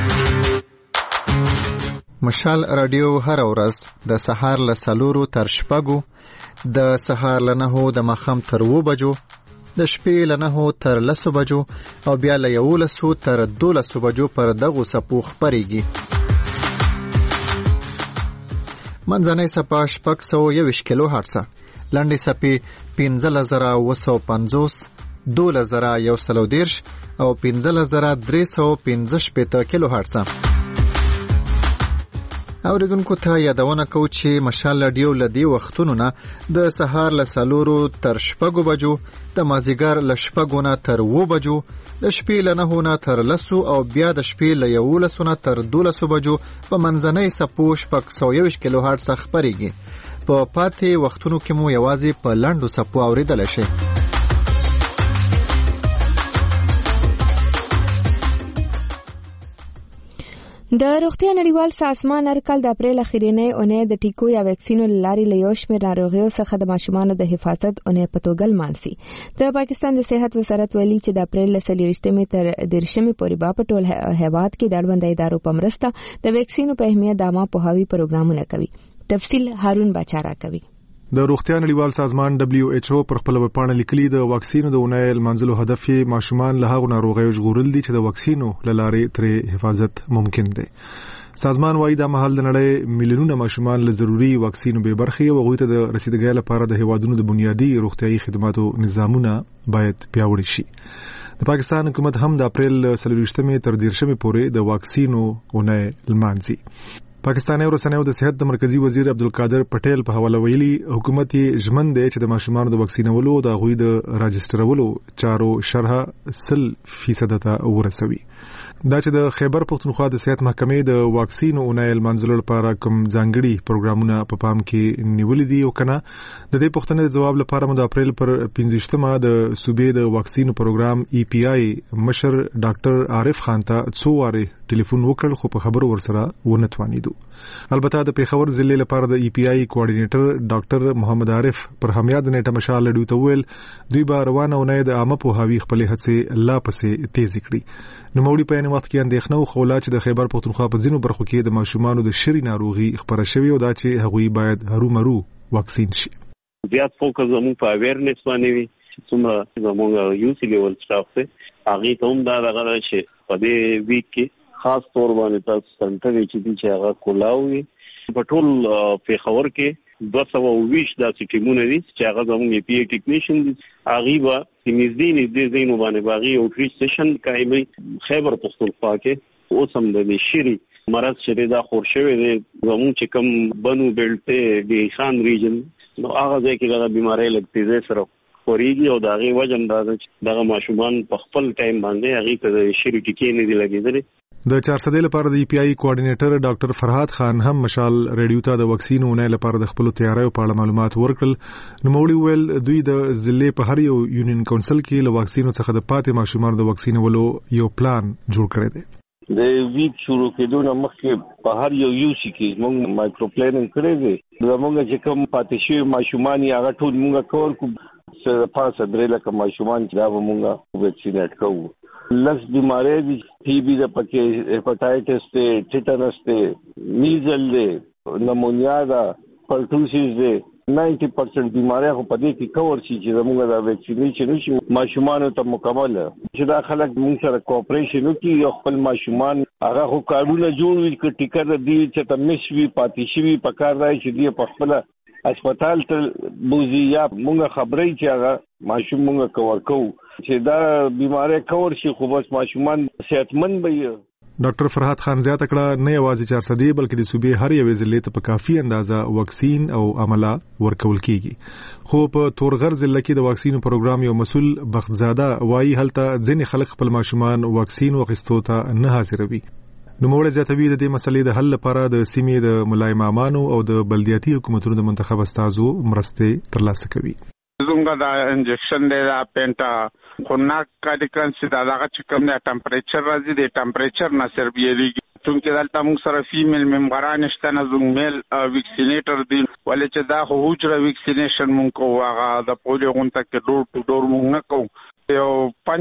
مشال رادیو هر ورځ د سهار له 4 تر 6 د سهار له 9 د مخام تر 2 بجو د شپې له 9 تر 10 بجو او بیا له 11 تر 12 بجو پر دغه سپو خبريږي منځنۍ سپا 621 کیلو هرتز لاندې سپي 15950 2110 او 15315 کیلو هرتز اوریدونکو ته یادونه کوم چې مشال رادیو لدی وختونو نه د سهار له 4 تر 6 بجو د مازیګر له 6 نه تر 2 بجو د شپې له 9 نه تر 10 او بیا د شپې له 11 نه تر 12 بجو په منځنۍ سپو 621 کیلو هرتز خبريږي په پاتې وختونو کې مو یوازې په لاندو سپو اوریدل شي د روغتیا نړیوال سازمان هرکال د اپریل اخیرنۍ اونۍ د ټیکو یا ویکسینو لاري له یو شمېر ناروغیو څخه د ماشومانو د حفاظت اونۍ په توګه لمانځي. د پاکستان د صحت وزارت ویلي چې د اپریل 30 تر 30 پورې په ټول هیواد کې د اړوند ادارو په مرسته د ویکسینو په اهمیت د عامه پوهاوي پروګرامونه کوي. تفصیل هارون بچارا کوي. د روغتیا نړیوال سازمان WHO پر خپل ویبپاڼه لیکلي د واکسینو د اونۍ لمانځلو هدف یې ماشومان له هغو ناروغیو ژغورل دي چې د واکسینو له لارې ترې حفاظت ممکن دی. سازمان وايي دا مهال د نړۍ میلیونونه ماشومان له ضروري واکسینو بې برخې او هغوی ته د رسیدګۍ لپاره د هیوادونو د بنیادي روغتیايي خدماتو نظامونه باید پیاوړي شي. د پاکستان حکومت هم د اپریل 30 تر 30 پورې د واکسینو اونۍ لمانځي. پاکستاني رسنیو د صحت د مرکزی وزیر عبدالقادر پټیل په حواله ویلي حکومت یې ژمن دی چې د ماشومانو د واکسینولو د هغوی د راجسترولو چارو شرح 100% ته ورسوي. دا چې د خیبر پختونخوا د صحت محکمې د واکسینو اونۍ لمانځلو لپاره کوم ځانګړي پروګرامونه په پام کې نیولې دي او کنه د دې پوښتنې د جواب لپاره مو د اپریل پر 15 د صوبې د واکسینو پروګرام EPI مشر ډاکټر عارف خان ته څو واره ټلیفون وکړ خو په خبرو ورسره ونتوانیدو. البته د پیښور ضلع لپاره د EPI کوارډینیټر ډاکټر محمد عارف پر همیاد نیټه مشال لډو ته ویل دوی به روانه اونۍ د عامه پوهاوي خپل هڅې لا پسې تیز کړي. نو موړي په وخت کې اندېښنه خوله چې د خیبر پختونخوا په ځینو برخو کې د ماشومانو د شری ناروغي خبره شوې او دا چې هغوی باید هرومرو واکسین شي. زیات فوکس زموږ په اویرنس باندې وي چې څومره زموږ یوسی لیول سټاف ته هغه ته هم دا دغه شي په دې ویک کې خاص تور باندې تاسو څنګه چې هغه کولاوي په ټول پیښور کې 220 داسې ټیمونه دي چې هغه زموږ EPI ټیکنیشن دي. هغه به نږدې زینو باندې باغی او ټری سیشن کوي خیبر پختونخوا کې اوس هم د شری مرض چې دا خور شوی دی زموږ چې کوم بنو بیلټ دی خان ریجن نو هغه ځای کې دا بیماری لګتي سره خوريږي او دا غي وجم دا چې دغه ماشومان په خپل ټایم باندې هغه ته شری ټکی نه دی لګیدل. د 400 لپاره د EPI کوارډینیټر ډاکټر فرهاد خان هم مشال ریډیو ته د واکسینو اونۍ لپاره د خپل تیاریو په اړه معلومات ورکړل. نو موړي ویل دوی د ضلع په هر یو یونین کونسل کې له واکسینو څخه د پاتې ماشومان د واکسینولو یو پلان جوړ کړی دی. د ویک شروع کېدو مخکې په هر یو یوسی کې موږ مایکرو پلانینګ کړی دی. زموږ چې کوم پاتې شوی ماشومان یې هغه ټول موږ کور کو څه پاسه درې لکه ماشومان چې دا موږ ویکسینیټ کوو. لس بیماری دي ټي بي د پکې هپاتایټس ته ټیټانس ته میزل دی نمونیا دا پرټوسیس دی 90% بیماری خو په دې کې کور شي چې زموږ دا ویکسینیشن شي ماشومان ته مکمل چې دا خلک موږ سره کوآپریشن وکړي او خپل ماشومان هغه خو کارونه جوړ وي چې ټیکر دی چې تمش وی پاتې شي په کار دی چې دی په خپل هسپتال ته بوزي یا موږ خبرې چې هغه ماشوم موږ کور کوو چې دا بیماری کور شي خو بس ماشومان صحتمند وي. ډاکټر فرهاد خان زیاته کړه نه یوازې 400 بلکې د صوبې هر یوې ضلع ته په کافي اندازه واکسین او عمله ورکول کیږي. خو په تورغر ضلع کې د واکسینو پروګرام یو مسول بختزاده وایي هلته ځینې خلک خپل ماشومان واکسین واخیستو ته نه حاضروي. نو موږ زیاتوي د دې مسلې د حل لپاره د سیمې د ملای مامانو او د بلدیاتي حکومتونو د منتخب استازو مرستې ترلاسه کوي. زموږ دا انجکشن دی دا پینټا خوناک کاډیکنس دا دغه چې کوم د ټمپریچر راځي د ټمپریچر نه سربیریږي چونکې دلته موږ سره فیمیل ممبران شته نه زموږ میل ویکسینیټر دی ولې چې دا هوجره ویکسینیشن موږ کوو هغه د پولیو غونډه کې ډور ټو ډور موږ نه کوو یو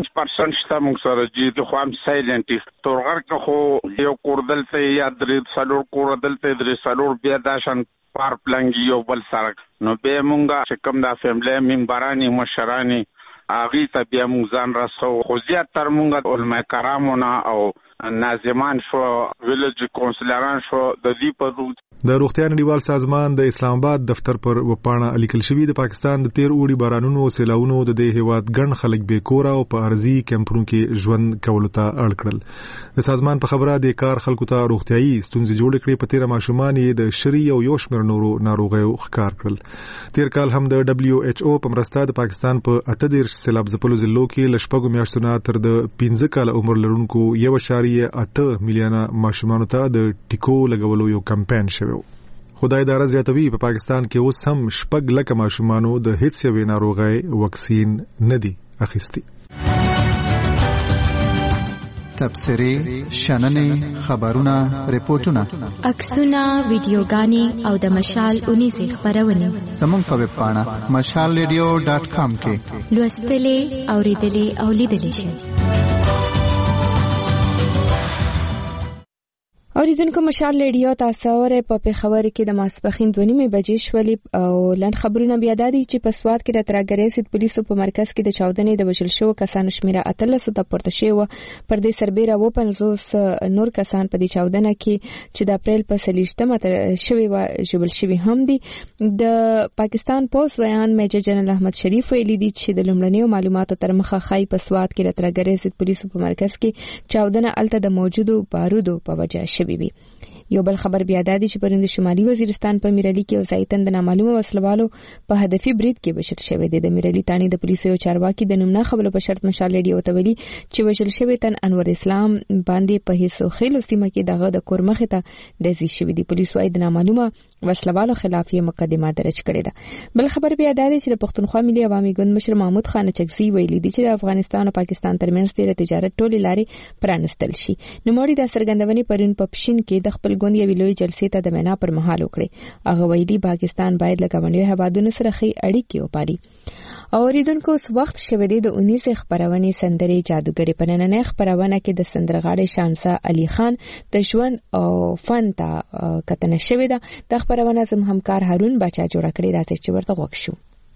5% شته موږ سره چې خو هم سایلنټ تورغر کې خو یو کوردل ته یا درې سالور کوردل ته درې سالور بیا داشن پار پلنګ یو بل سره نو به مونږه چې کوم د فیملی ممبرانی مشرانی اغي ته بیا مونږ ځان راسو خو زیات تر مونږه علماء کرامونه او ناظمان شو ویلج کونسلران شو د دې په د روغتیا نړیوال سازمان د اسلام آباد دفتر پر وپاڼه لیکل شوی د پاکستان د 13 اوړي بارانونو او سیلاونو د دې هیواد ګڼ خلک بې کور او په ارزي کمپونو کې ژوند کولو ته اړ کړل. د سازمان په خبره د کار خلکو ته روغتيایي ستونزې جوړ کړې په 13 ماشومان یې د شری او یو شمېر نورو ناروغیو ښکار کړل. تیر کال هم د WHO په مرسته د پاکستان په 18 سیلاب ځپلو ضلعو کې لشپږو میاشتو نه تر د 15 کال عمر لرونکو 1.8 میلیونه ماشومان ته د ټیکو لګولو یو کمپاین شوی. خدای دار زیاتوي په پاکستان کې اوس هم 6 لک ماشومانو د هیڅ یوې ناروغۍ واکسین نه دی اخیستی. تبصرې، شننې، خبرونه، ریپورتونه، عکسونه، ویډیوګانې او د مشال اونیزې خپرونې زموږ په ویب پاڼه mashalradio.com کې لوستلې، اوریدلې او لیدلې شئ. اوریدونکو مشال ریډیو تاسو اورئ په پیښور کې د ماسپښین 2:30 بجې شولې او لنډ خبرونه بیا دادي چې په سواد کې د ترګریز ضد پولیسو په مرکز کې د چاودنې د وژل شوو کسانو شمیره 13 ته پورته شوی پر دې سربېره 50 نور کسان په دې چاودنه کې چې د اپریل په 23 شوی و جبل شوی هم دي. د پاکستان پولیس بیان میجر جنرال احمد شریف ویلي دي چې د لومړنیو معلوماتو تر مخه خای په سواد کې د ترګریز ضد پولیسو په مرکز کې چاودنه الته د موجودو بارودو په وجه شوی. یو بل خبر بیا دادی چې پرند شمالي وزیرستان په میرالي کې وسایتن د نامعلومه وسلوالو په هدفي برید کې بشر شوی دی. د میرالي تانی د پولیسو یو چارواکي د نومنا خبرو په شرط مشال ریډیو ته ویلي چې وژل شوی تن انور اسلام باندې په هیڅ خېلو سیمه کې دغه د کورمخه ته ډزې شوی دی. پولیسو وايي د نامعلومه وسلوالو خلاف یې مقدمه درج کړې ده. بل خبر بیا دادی چې د پښتونخوا ملي عوامي ګوند مشر محمود خان چکزي ویلي دی چې د افغانستان او پاکستان ترمنځ د تجارت ټولې لارې پرانستل شي. نو موري د سرګندونې پرون په پښین کې د خپل ګوند یو لوی جلسې ته د مینا پر مهال وکړي. هغه ویلي پاکستان باید له ګاونډیو هیوادونو سره ښې اړیکې وپالي. اوریدونکو وخت شوه دی د 19 خبرونه سندري جادوګری په نننۍ خبرونه کې د سندرغاړي شانسا علي خان د ژوند او فن ته کتنه شوې ده. د خبرونه زم همکار هارون بچا جوړ کړی راځي چې ورته وښیو.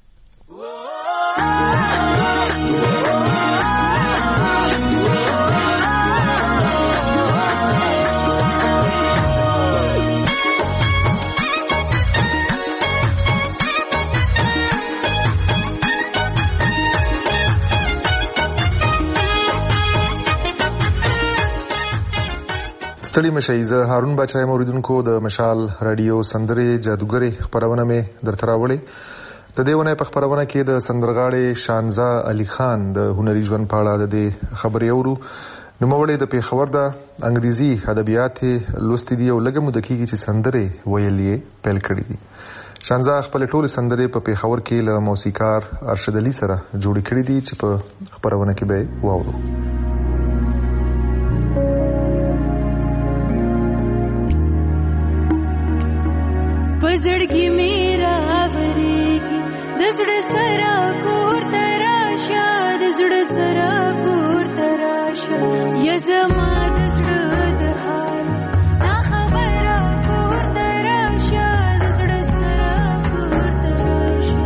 ستړي مشئ. زه هارون بچا یم. اوریدونکو د مشال رادیو سندري جادوګری خبرونه مې درته راوړې. د دې ونه په خبرونه کې د سندرغاړي شانزا علي خان د هنري ژوند په اړه د خبرې اورو. نوموړی د پیښور د انګریزي ادبیات لوستي دی او لږه موده کېږي چې سندرې ویلې پیل کړې دي. شانزا خپل ټول سندرې په پیښور کې له موسیقار ارشد علي سره جوړې کړې دي چې په خبرونه کې به واورو. پزړګي میرا بریږي د زړه سره کور تراشه د زړه سره کور تراشه یا زما د زړه د حال نا خبره کور تراشه د زړه سره کور تراشه.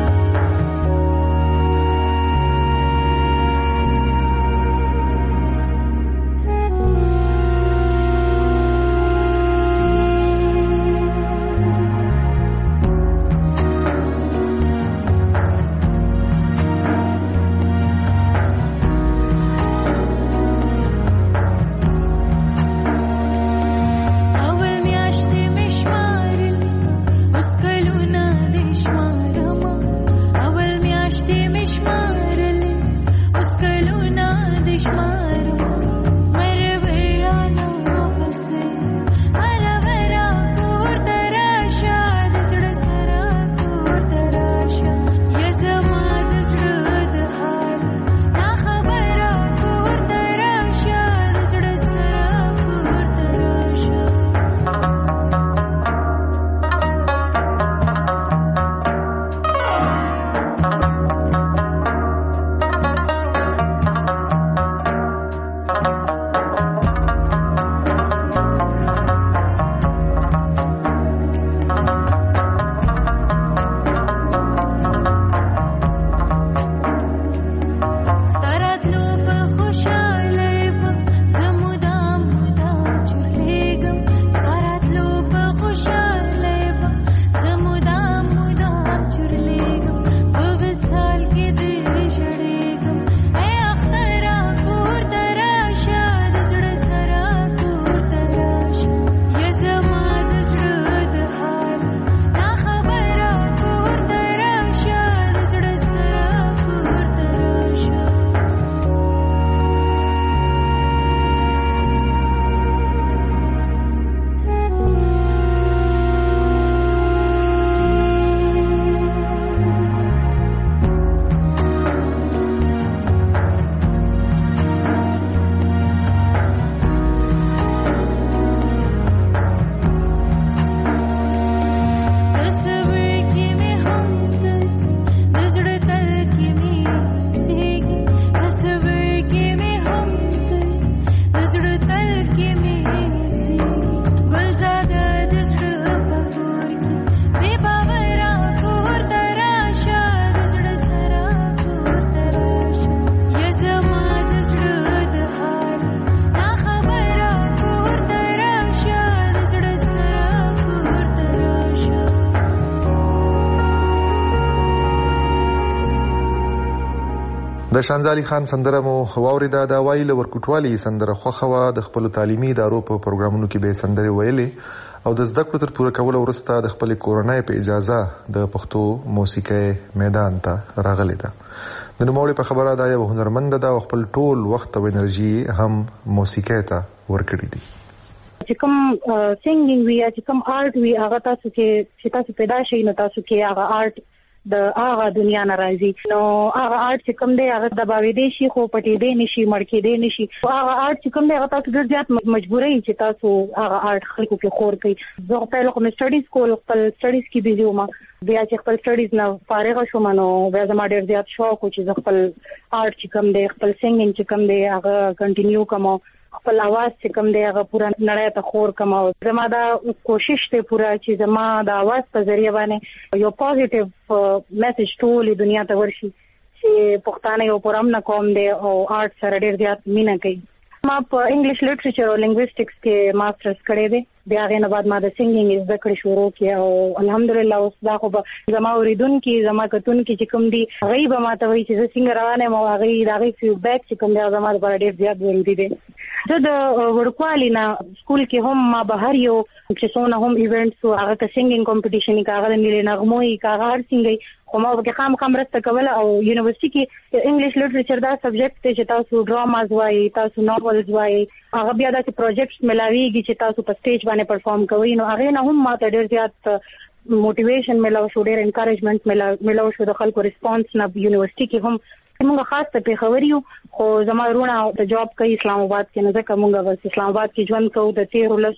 د شانزالي خان سندره مو واوریده. د وایل ورکوټوالي سندره خوخه د خپل تعلیمي ادارو په پروګرامونو کې به سندره ویلې او د زده کړو تر پوره کولو وروسته د خپل کورنۍ په اجازه د پښتو موسیقي میدان ته راغلی ده. د نوموړي په خبره دا یو هنرمند ده او خپل ټول وخت او انرژي هم موسیقي ته ورکړي دي. چې کوم سینګینګ وی یا چې کوم آرټ وی هغه تاسو چې تاسو پیدا شئ نو تاسو کې هغه آرټ د هغه دنیا نه راځي. نو هغه آرټ چې کوم دی هغه دباوي دی شي خو پټې دی نشي مړکې دی نشي. هغه آرټ چې کوم دی هغه تاسو ډېر زیات مجبورای چې تاسو هغه آرټ خلکو کې خور کړئ. زه په لکه سټډیز کول خپل سټډیز کې بيزي وم. بیا چې خپل سټډیز نه فارغ شوم نو بیا زما ډېر زیات شوق و چې خپل آرټ چې کوم دی خپل سینګینګ چې کوم دی هغه کنټینیو کوم. خپل आवाज چې کوم دی هغه پورا نړۍ ته خور کوم. زما دا کوشش ته پورا چې زما د आवाज په ذریعہ باندې یو پوزټیو میسج ټول دنیا ته ورشي چې پښتانه یو پرم نه کوم دی او آرټ سره ډېر زیات مینه کوي. ما په انګلیش لټریچر او لینګویسټکس کې ماسترز کړی دی. بیا غیر نه بعد ما د سینګینګ زده کړې شروع کړه او الحمدلله اوس دا خو زما اوریدونکو زما کتونکو چې کوم دي غیب ما ته وایي چې څنګه روانه مو هغه دغه فیډبیک چې کوم دی زما لپاره ډېر زیات ضروري دی. زه د ورکوالي نه سکول کې هم ما بهر یو چې څونه هم ایونټس او هغه سینګینګ کمپټیشن کې هغه ملي نغموي هغه هر څنګه خو ما به خام رسته کوله او یونیورسيټي کې انګلیش لټریچر دا سبجیکټ ته چې تاسو ډراماز وایي تاسو ناولز وایي هغه بیا د پروجیکټس ملاويږي چې تاسو په سټیج باندې پرفارم کوئ. نو هغه نه هم ماته ډېر زیات موټیویشن ملاو شو ډېر انکریجمنت ملاو شو د خلکو ریسپانس نه یونیورسيټي کې هم موږ خاص ته پیښوري خو زما رونه د جاب کوي اسلام آباد کې نه ځکه موږ بس اسلام آباد کې ژوند کوو د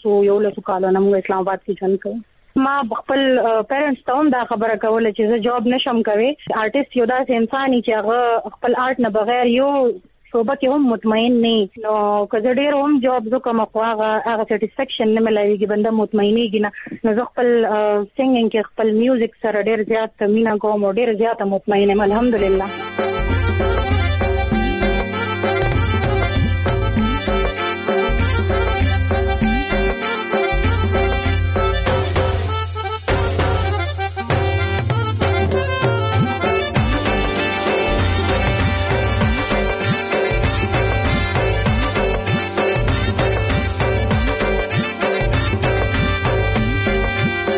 13 کالو نه موږ اسلام آباد کې ژوند کوو. ما خپل پیرنټس ته هم دا خبره کوله چې زه جاب نشم کوي. آرټیست یو داسې انسان چې هغه خپل آرټ نه بغیر یو شوبه کې هم مطمئن نه نو که زه ډېر هم جاب وکم خو هغه سټیسفیکشن نه ملایږي بنده مطمئنېږي نه. نو زه خپل سینګینګ کې خپل میوزیک سره ډېر زیات مینه کوم او ډېر زیات مطمئن یم الحمدلله.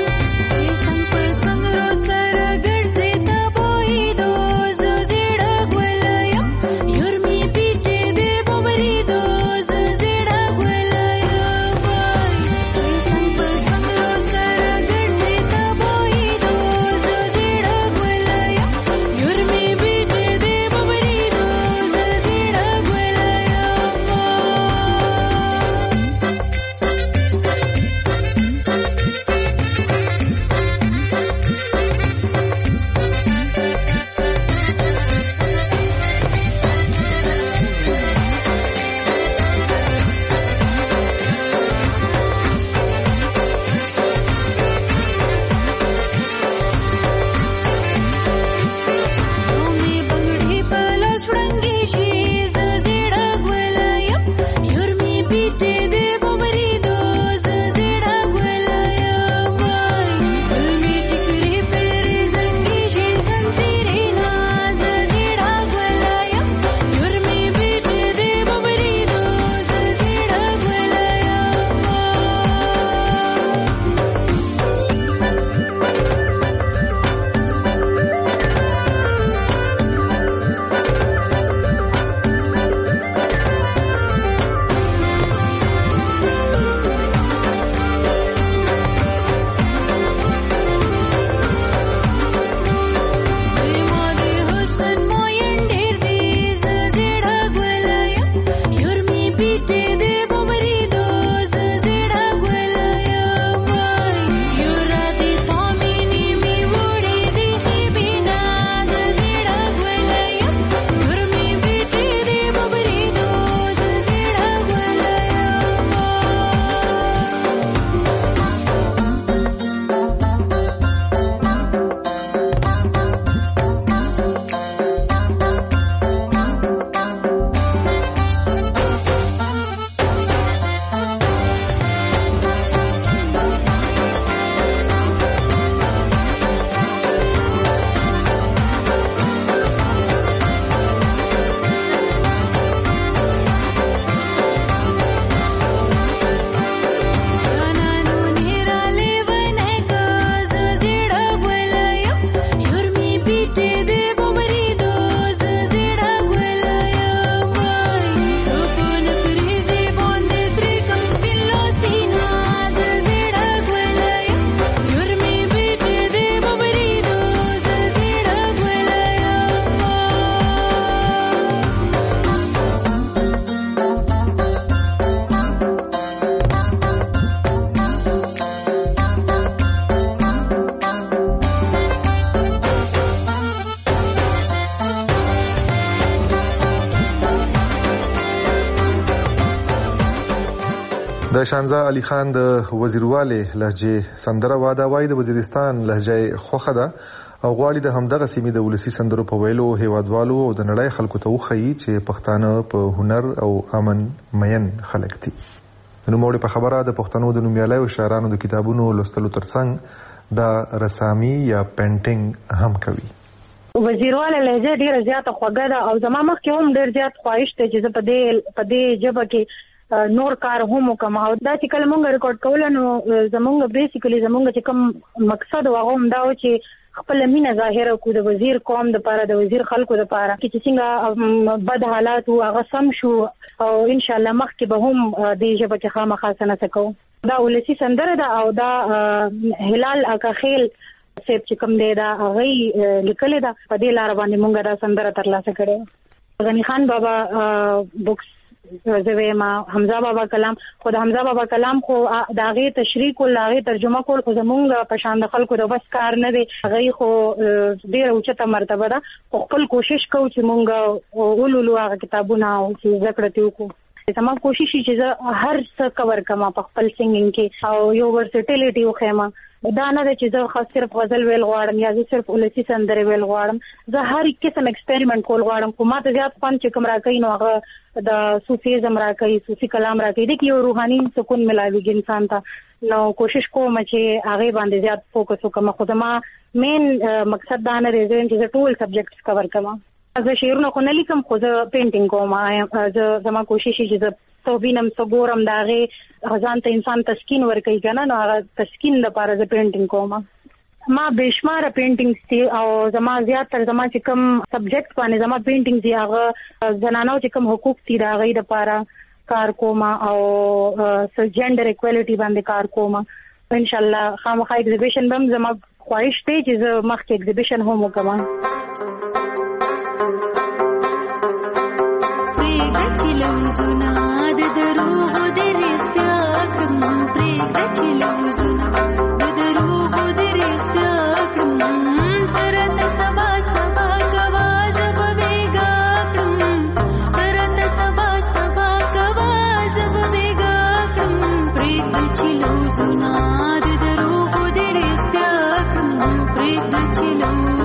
संग रोज कर गड़ से तबोई दो जो जेड़ा د شانزا علي خان د وزیرواله لهجه سندره واده وای د وزیرستان لهجه خوخه ده او غواړي د همدغه سیمې د ولسی سندرو په ویلو هیوادوالو او د نړۍ خلکو ته وخی چې پښتانه په هنر او امن مین خلک دي. نو موږ په خبره د پښتنو د نومیالیو شاعرانو د کتابونو لوستلو ترڅنګ د رسامي یا پینټینګ هم کوي. وزیرواله لهجه ډیره زیاته خوږه ده او زما مخکې هم ډیر زیات خواهش ته چې په دې ژبه کې نور کار هم وکم او دا چې کله مونږ ریکارډ کول نو زمونږ بیسیکلی زمونږ چې کوم مقصد او هم دا و چې خپل مینه ظاهره کو د وزیر قوم د پاره د وزیر خلکو د پاره چې څنګه بد حالات او هغه سم شو او ان شاء الله مخکې به هم د ژبه کې خامخا سنه سکو. دا ولسی سندره ده او دا هلال اکاخیل سیب چې کوم دی دا هغه لیکل ده په دې لار باندې مونږ دا سندره ترلاسه کړې. غنی خان بابا بوکس زویما حمزه بابا کلام خود حمزه بابا کلام خو داغه تشریح کول داغه ترجمه کول خو زمونږ په شان د خلکو د بس کار نه دی. هغه خو ډیره اوچته مرتبه ده خو خپل کوشش کوو چې مونږ ولولو هغه کتابونه او چې ذکر تیو کو. زما کوشش چې هر څه کور کما په خپل سنگینګ کې او یو ورسټیلیټي وخېما. دا نه ده چې زه صرف غزل ویل غواړم یا زه صرف ولسی سندره ویل غواړم. زه هر قسم ایکسپریمنٹ کول غواړم خو ماته زیات فن چې کوم راکې نو هغه د صوفیزم راکې صوفي کلام راکې د یو روحاني سکون ملاويږي انسان ته. نو کوشش کوم چې هغه باندې زیات فوکس وکم. خو زما مین مقصد دا نه دی چې ټول سبجیکټس کور کړم. زه شعرونه خو نه لیکم خو زه پینټینګ کوم. زما کوشش چې زه توبینم سګورم داغه غزان ته انسان تسکین ورکوي کنه نو هغه تسکین لپاره زه پینټینګ کوم. ما بشمار پینټینګز دي او زما زیات تر زما چې کوم سبجیکټ باندې زما پینټینګز دي هغه زنانو چې کوم حقوق دي دا غي لپاره کار کوم او جندر ایکوالټي باندې کار کوم. ان شاء الله خامخا ایگزیبیشن بم زما خواهش دی چې زه مخکې ایگزیبیشن هم وکم. چلوزونه د دروغو د رښتیا کړم پرېږده چې لوزونه د دروغو د رښتیا کړم ترته سبا سبا کوا زه به بېګا کړم ترته سبا سبا کوا زه به بېګا کړم پرېږده چې لوزونه د دروغو د رښتیا کړم پرېږده چې لوزونه.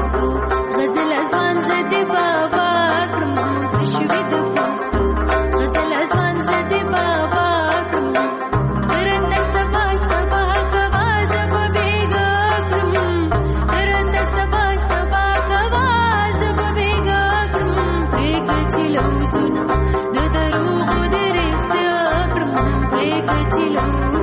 پښتو غزل ځوان زدي بابا کړم شوي د پښتو غزل ځوان زدي بابا کړم ترند سبا سبا کوا زب بیگا کړم ترند سبا سبا کوا زب بیگا کړم پرېګ چلو زونه د دروغ د رښتیا کړم پرېګ چلو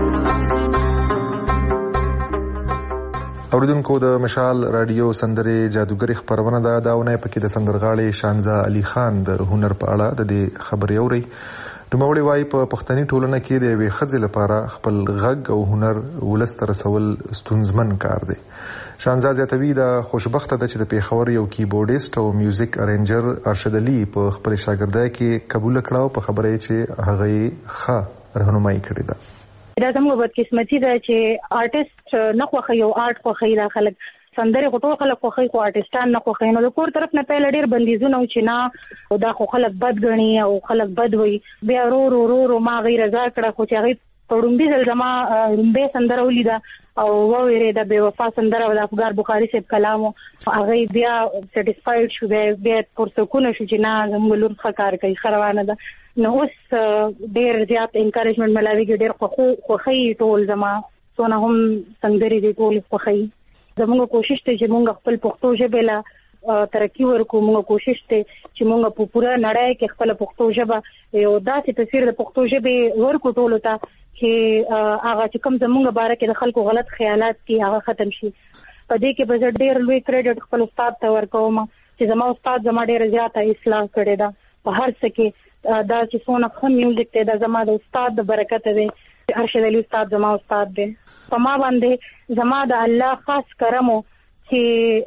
اوریدونکو د مشال رادیو سندرې جادوګری خبرونه ده داونه پکې د سندرغاړي شانزا علي خان د هنر په اړه د دې خبرې اوري نوموړی وايي په پښتني ټولنه کې د یوې ښځې لپاره خپل غږ او هنر ولس ته رسول ستونزمن کار دی شانزا زیاتوي د خوشبخته ده چې د پیښور یو کیبورډیست او میوزیک ارینجر ارشد علي په خپل شاګردۍ کې قبول کړه او په خبره چې هغه ښه رهنمایي کړې ده دا زموږ بدقسمتي ده چې آرټیست نه خوښي او آرټ خوښي دا خلک سندرې غوټو خلک خوښي خو آرټیستان نه خوښي نو د کور طرف نه پیل ډېر بندیزونه او چې نه دا خو خلک بد غني او خلک بد وي بیا رو ما غیر رضا کړه خو چې هغه پړومبي ځل زما رومبه سندره ولیدا او وویره د بے وفا سندره د افغان بخاری صاحب کلامو هغه بیا سټیسفاید شو بیا پرسکونه شو چې نه زموږ لور ښه کار کوي خروانه ده نو اوس ډېر زیات انکریجمنت ملاویږي ډېر خوښي ټول زما څونه هم سندرې دي ټول خوښي زموږ کوشش ته چې موږ خپل پښتو ژبه لا ترقی ورکو موږ کوشش ته چې موږ په پوره نړۍ کې خپل پښتو ژبه یو داسې تصویر د پښتو ژبه ورکو ټول ته چې هغه چې کوم زموږ باره کې د خلکو غلط خیالات دي هغه ختم شي په دې کې به ډېر لوی کریډټ خپل استاد ته ورکوم چې زما استاد زما ډېر زیاته اصلاح کړې ده په هر څه کې دا چې څونه ښه میوزیک دی دا زما د استاد د برکت دی ارشد علي استاد زما استاد دی په ما باندې زما د الله خاص کرمو چې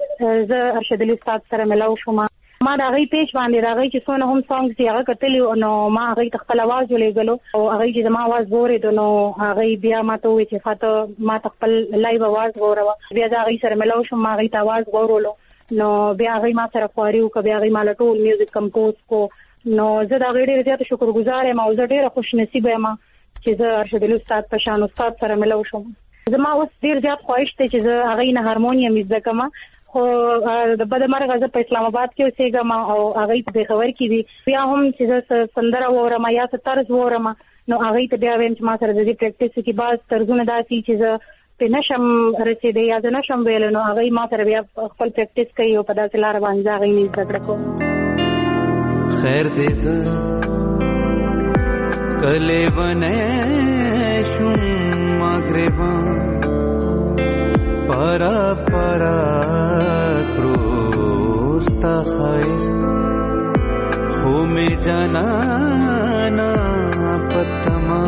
زه ارشد علي استاد سره ملاو شوم ما دا غي پیج باندې دا غي چې څونه هم سانګز دی هغه کتلی نو ما غي خپل आवाज ولېګلو او هغه چې زما आवाज وره نو هغه بیا ما ته وی چې فاته ما خپل لایو आवाज وره بیا دا غي سره ملاو شوم ما غي ته आवाज ورولو نو بیا غي ما سره خواریو ک بیا غي مال ټول میوزیک کمپوز کو نو زه دا غیر زیات شکرګزار یم او زه ډیره خوش نصیب یم چې زه ارشد علي استاد په شان استاد سره ملو شوم زما اوس ډیر زیات خواهش ته چې زه هغه نه هارمونیم زده کوم خو د بدمرغه زه په اسلام آباد کې اوسېږم او هغه په خبر کې دي بیا هم چې زه سندره وورم یا طرز وورم نو هغه ته بیا ویم چې ما سره د دې پریکټیس کې باز طرزونه داسي چې زه په نشم رسیدې یا زه نشم ویل نو هغه ما سره بیا خپل پریکټیس کوي او په داسې لار باندې هغه نه زده کوم خیر دې ز کله ونه شوم مغربان پارا کروستا خایست خو می جانانا پتما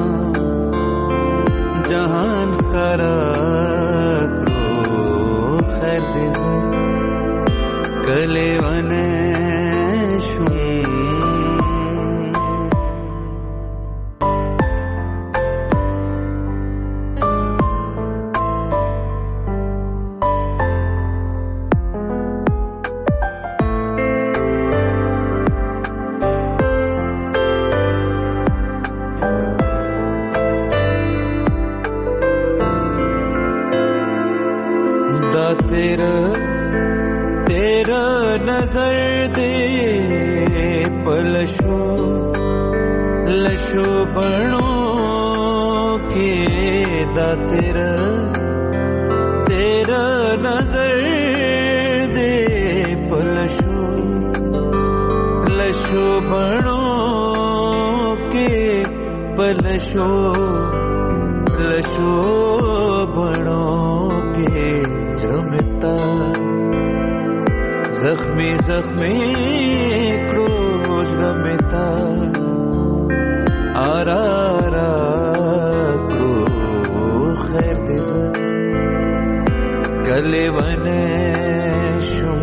جهان کرا کرو خیر دې ز کله ونه شوم तेरा नजर दे पलशो लशो बनो के दा तेरा नजर दे पलशो लशो बनो के पलशो लशो बनो के जमता जख्मी क्रोज रमता आरा क्रो खैर दिस कले बने शुम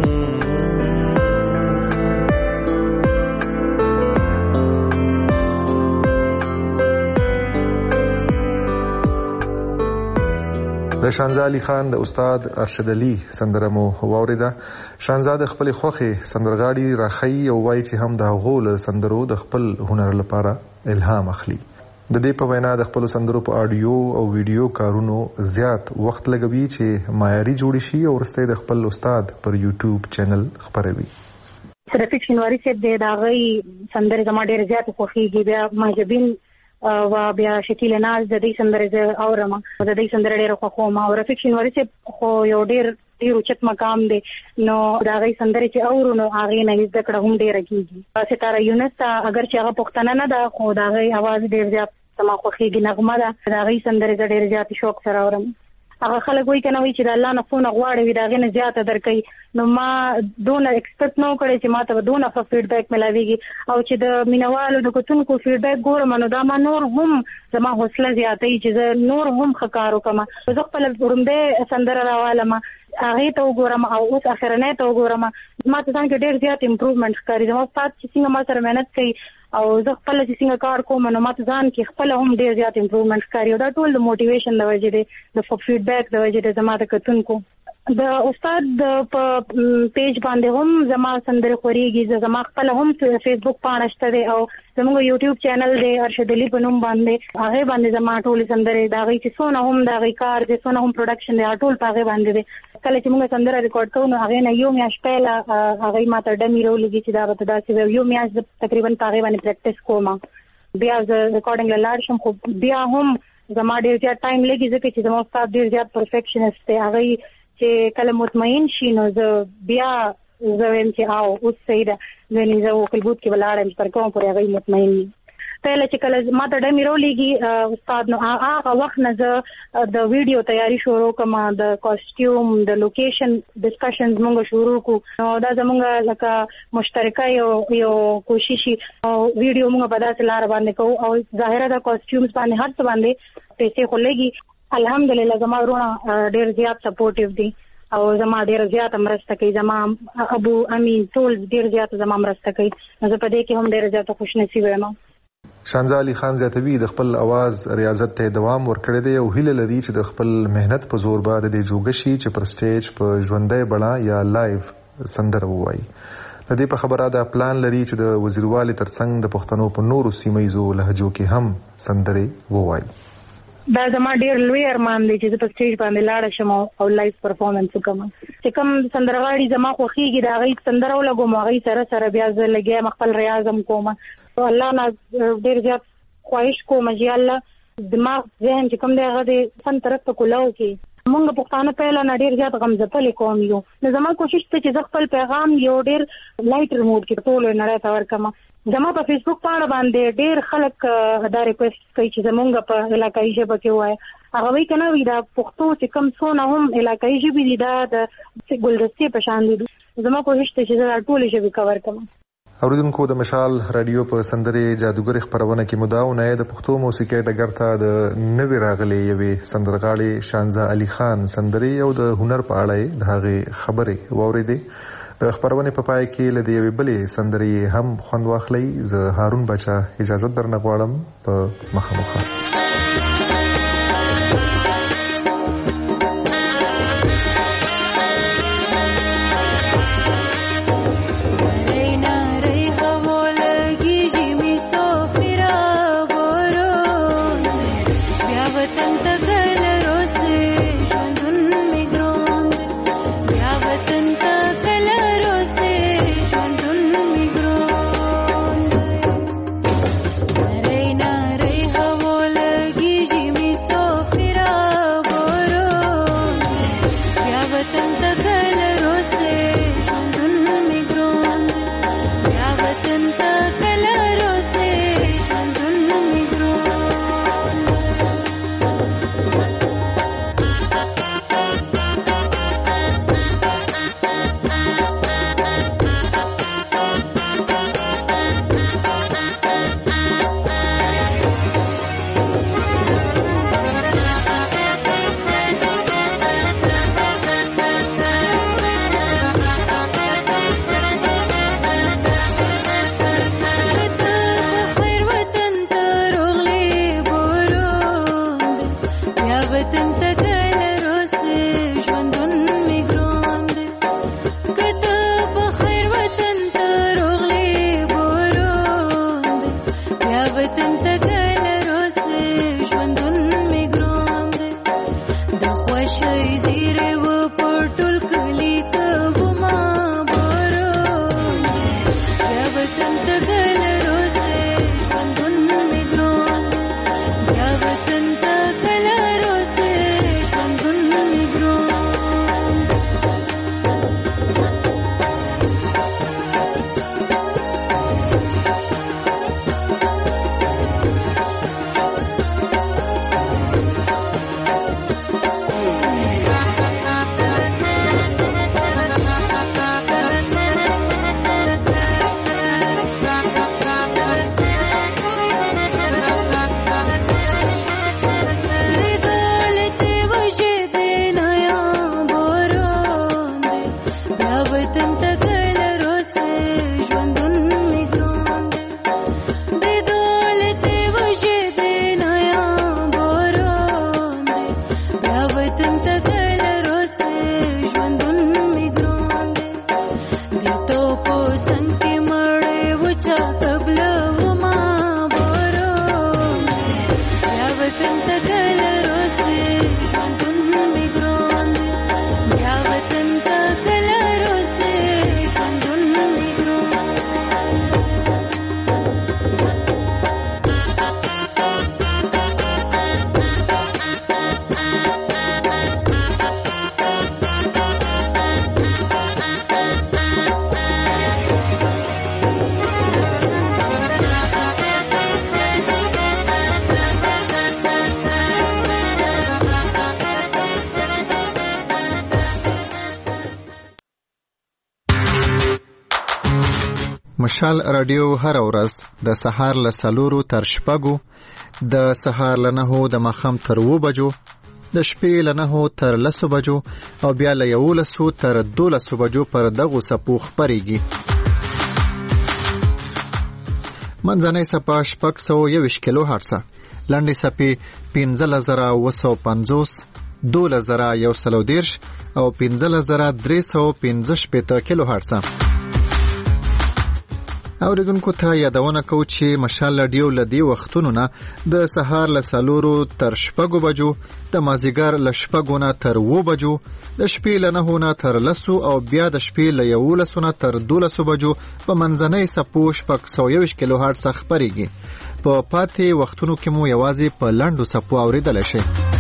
د شانزا علي خان د استاد ارشد علي سندره مو واوریده شانزا د خپل خوخي سندرغاړي راخی او وایي چې هم د غول سندرو د خپل هنر لپاره الهام اخلي د دې په وینا د خپل سندرو په آډیو او ویډیو کارونو زیات وخت لګوي چې معیاري جوړ شي او ورسته د خپل استاد پر یوټیوب چینل خبروي. رفیق شینواری صاحب د هغه سندرې زما ډېر زیات خوښیږي. بیا مهاجبین و بیا شکیل ناز د دې سندرې زه اورم، د دې سندرې ډېر خوښوم. او رفیق شینواری صاحب خو یو ډېر اوچت مقام دی، نو د هغې سندرې چې اورو نو هغې نه زده کړه هم ډېره کېږي. ستاره یونس ته اگر چې هغه پښتنه نه ده خو د هغې اواز ډېر زیات زما خوښیږي، نغمه ده، د هغې سندرې زه ډېر زیات شوق سره اورم. هغه خلک وایي که نه وایي چې د الله نه څونه غواړي وي د هغې نه زیاته درکوي. نو ما دونه ایکسپیکټ نه کړی چې ما ته به دونه ښه فیډبیک ملاویږي، او چې د مینوالو د کتونکو فیډبیک ګورم نو دا ما نور هم زما حوصله زیاتوي چې زه نور هم ښه کار وکړم. زه خپله وړومبی سندره راوالم هغې ته وګورم او اوس اخرنۍ ته وګورم، ما ته ځان کې ډېر زیات امپروومنټ ښکاري. زما استاد چې څنګه ما سره محنت کوي او زه خپله چې څنګه کار کوم نو ما ته ځان کې خپله هم ډېر زیات امپروومنټ ښکاري، او دا ټول د موټیویشن د وجې دی، د فیډبیک د وجې دی زما د کتونکو. د استاد په پیج باندې هم زما سندرې خورېږي. زما خپله هم فیسبوک پاڼه شته دی او زموږ یوټیوب چینل دی ارشد علي په نوم باندې، هغې باندې زما ټولې سندرې د هغې چې څونه هم د هغې کار دی څونه هم پروډکشن دی ټول په هغې باندې دی. کله چې موږ سندره ریکارډ کوو نو هغې نه یو میاشت پهله هغې ما ته ډمې راولېږي چې دا به ته داسې یو میاشت زه تقریبا په هغې باندې پریکټس کوم. بیا زه ریکارډنګ له لاړ شم، خو بیا هم زما ډېر زیات ټایم لګي ځکه چې زما استاد ډېر زیات پرفیکشنسټ دی. هغې چې کله مطمئن شي نو زه بیا زه وایم چې اوس صحیح ده، ځینې زه وکلبوت کې به لاړم چې تر کومه پورې هغوی مطمئن وي. پهله چې کله ما ته ډمې راولېږي استاد نو هغه وخت نه زه د ویډیو تیاری شروع کوم، د کاسټیوم د لوکیشن ډسکشنز مونږ شروع کړو. نو دا زمونږ لکه مشترکه یو کوشش او ویډیو مونږ په داسې لاره باندې کوو او ظاهره د کاسټیومز باندې هر څه باندې پیسې خو لګي. الحمدلله زما ورونه ډېر زیات سپورټیو دي او زما ډېر زیاته مرسته کوي. زما ابو امین ټول ډېر زیاته زما مرسته کوي، نو زه په دې کې هم ډېره زیاته خوشنصیبه یم. شانزه علي خان زیاتوي د خپل اواز ریاضت ته دوام ورکړی دی او هیله لري چې د خپل مهنت په زور به د دې جوګه شي چې پر سټیج په ژوندۍ بڼه یا لایو سندره ووایي. د دې په خبره دا پلان لري چې د وزیروالي ترڅنګ د پښتنو په نورو سیمه ییزو لهجو کې هم سندرې ووایي. دا زما ډېر لوی ارمان دی چې زه په سټیج باندې لاړه شم او لایف پرفارمنس وکړم. چې کوم سندرغاړي زما خوښېږي د هغوی سندره ولګوم، هغوی سره سره بیا زه لګیا خپل ریاض هم کوم. الله نه ډېر زیات خواهش کوم چې الله دماغ ذهن چې کوم دی هغه د فن طرف ته کولاو کړي. مونږ پښتانه پهله نه ډېر زیات غمځپلې قوم یو، نو زما کوشش ته چې زه خپل پیغام یو ډېر لایټر موډ کې ټولو نړۍ ته ورکړم. زما په فیسبوک پاڼه باندې ډېر خلک دا ریکویسټ کوي چې زمونږ په علاقایي ژبه کې ووایي. هغه وایي که نه وي دا پښتو چې کوم څونه هم علاقایي ژبې دي دا د ګلدستې په شان دي. زما کوشش ته چې زه دا ټولې ژبې کور کړم. اوریدونکو د مشال رادیو په سندرې جادوګر خبرونه کې مداونه د پښتو موسیقي ډګر ته د نوې راغلي یوې سندرغاړي شانزه علي خان سندرې او د هنر په اړه د هغې خبرې واورېدې. د خبرونه په پای کې له دې یوې بلې سندرې هم خوند واخلئ. زه هارون بچا اجازه درنه غواړم په مخامخ. Reina, rey, jabole شي زیره و پټول کلی کوما باران بیا وطن ته کله روزه ژوندون می ګران بیا وطن ته کله روزه ژوندون می ګران مشال رادیو هر ورځ د سهار له 4 تر 6 د سهار له 9 د ماښام تر 2 بجو د شپې له 9 تر 10 بجو او بیا له 11 تر 12 بجو پر دغه سپو خبريږي منځنۍ سپا 621 کیلو هرتز لاندې سپي 15950 12110 او 15315 کیلو هرتز اوریدونکو ته یادونه کوم چې مشال رادیو لدی وختونو نه د سهار له 4 تر 6 بجو د مازیګر له 6 نه تر 2 بجو د شپې له 9 نه تر 10 او بیا د شپې له 11 نه تر 12 بجو په منځنۍ سپو 621 کیلو هرتز خبريږي په پاتې وختونو کې مو یوازې په لاندو سپو اوریدل شي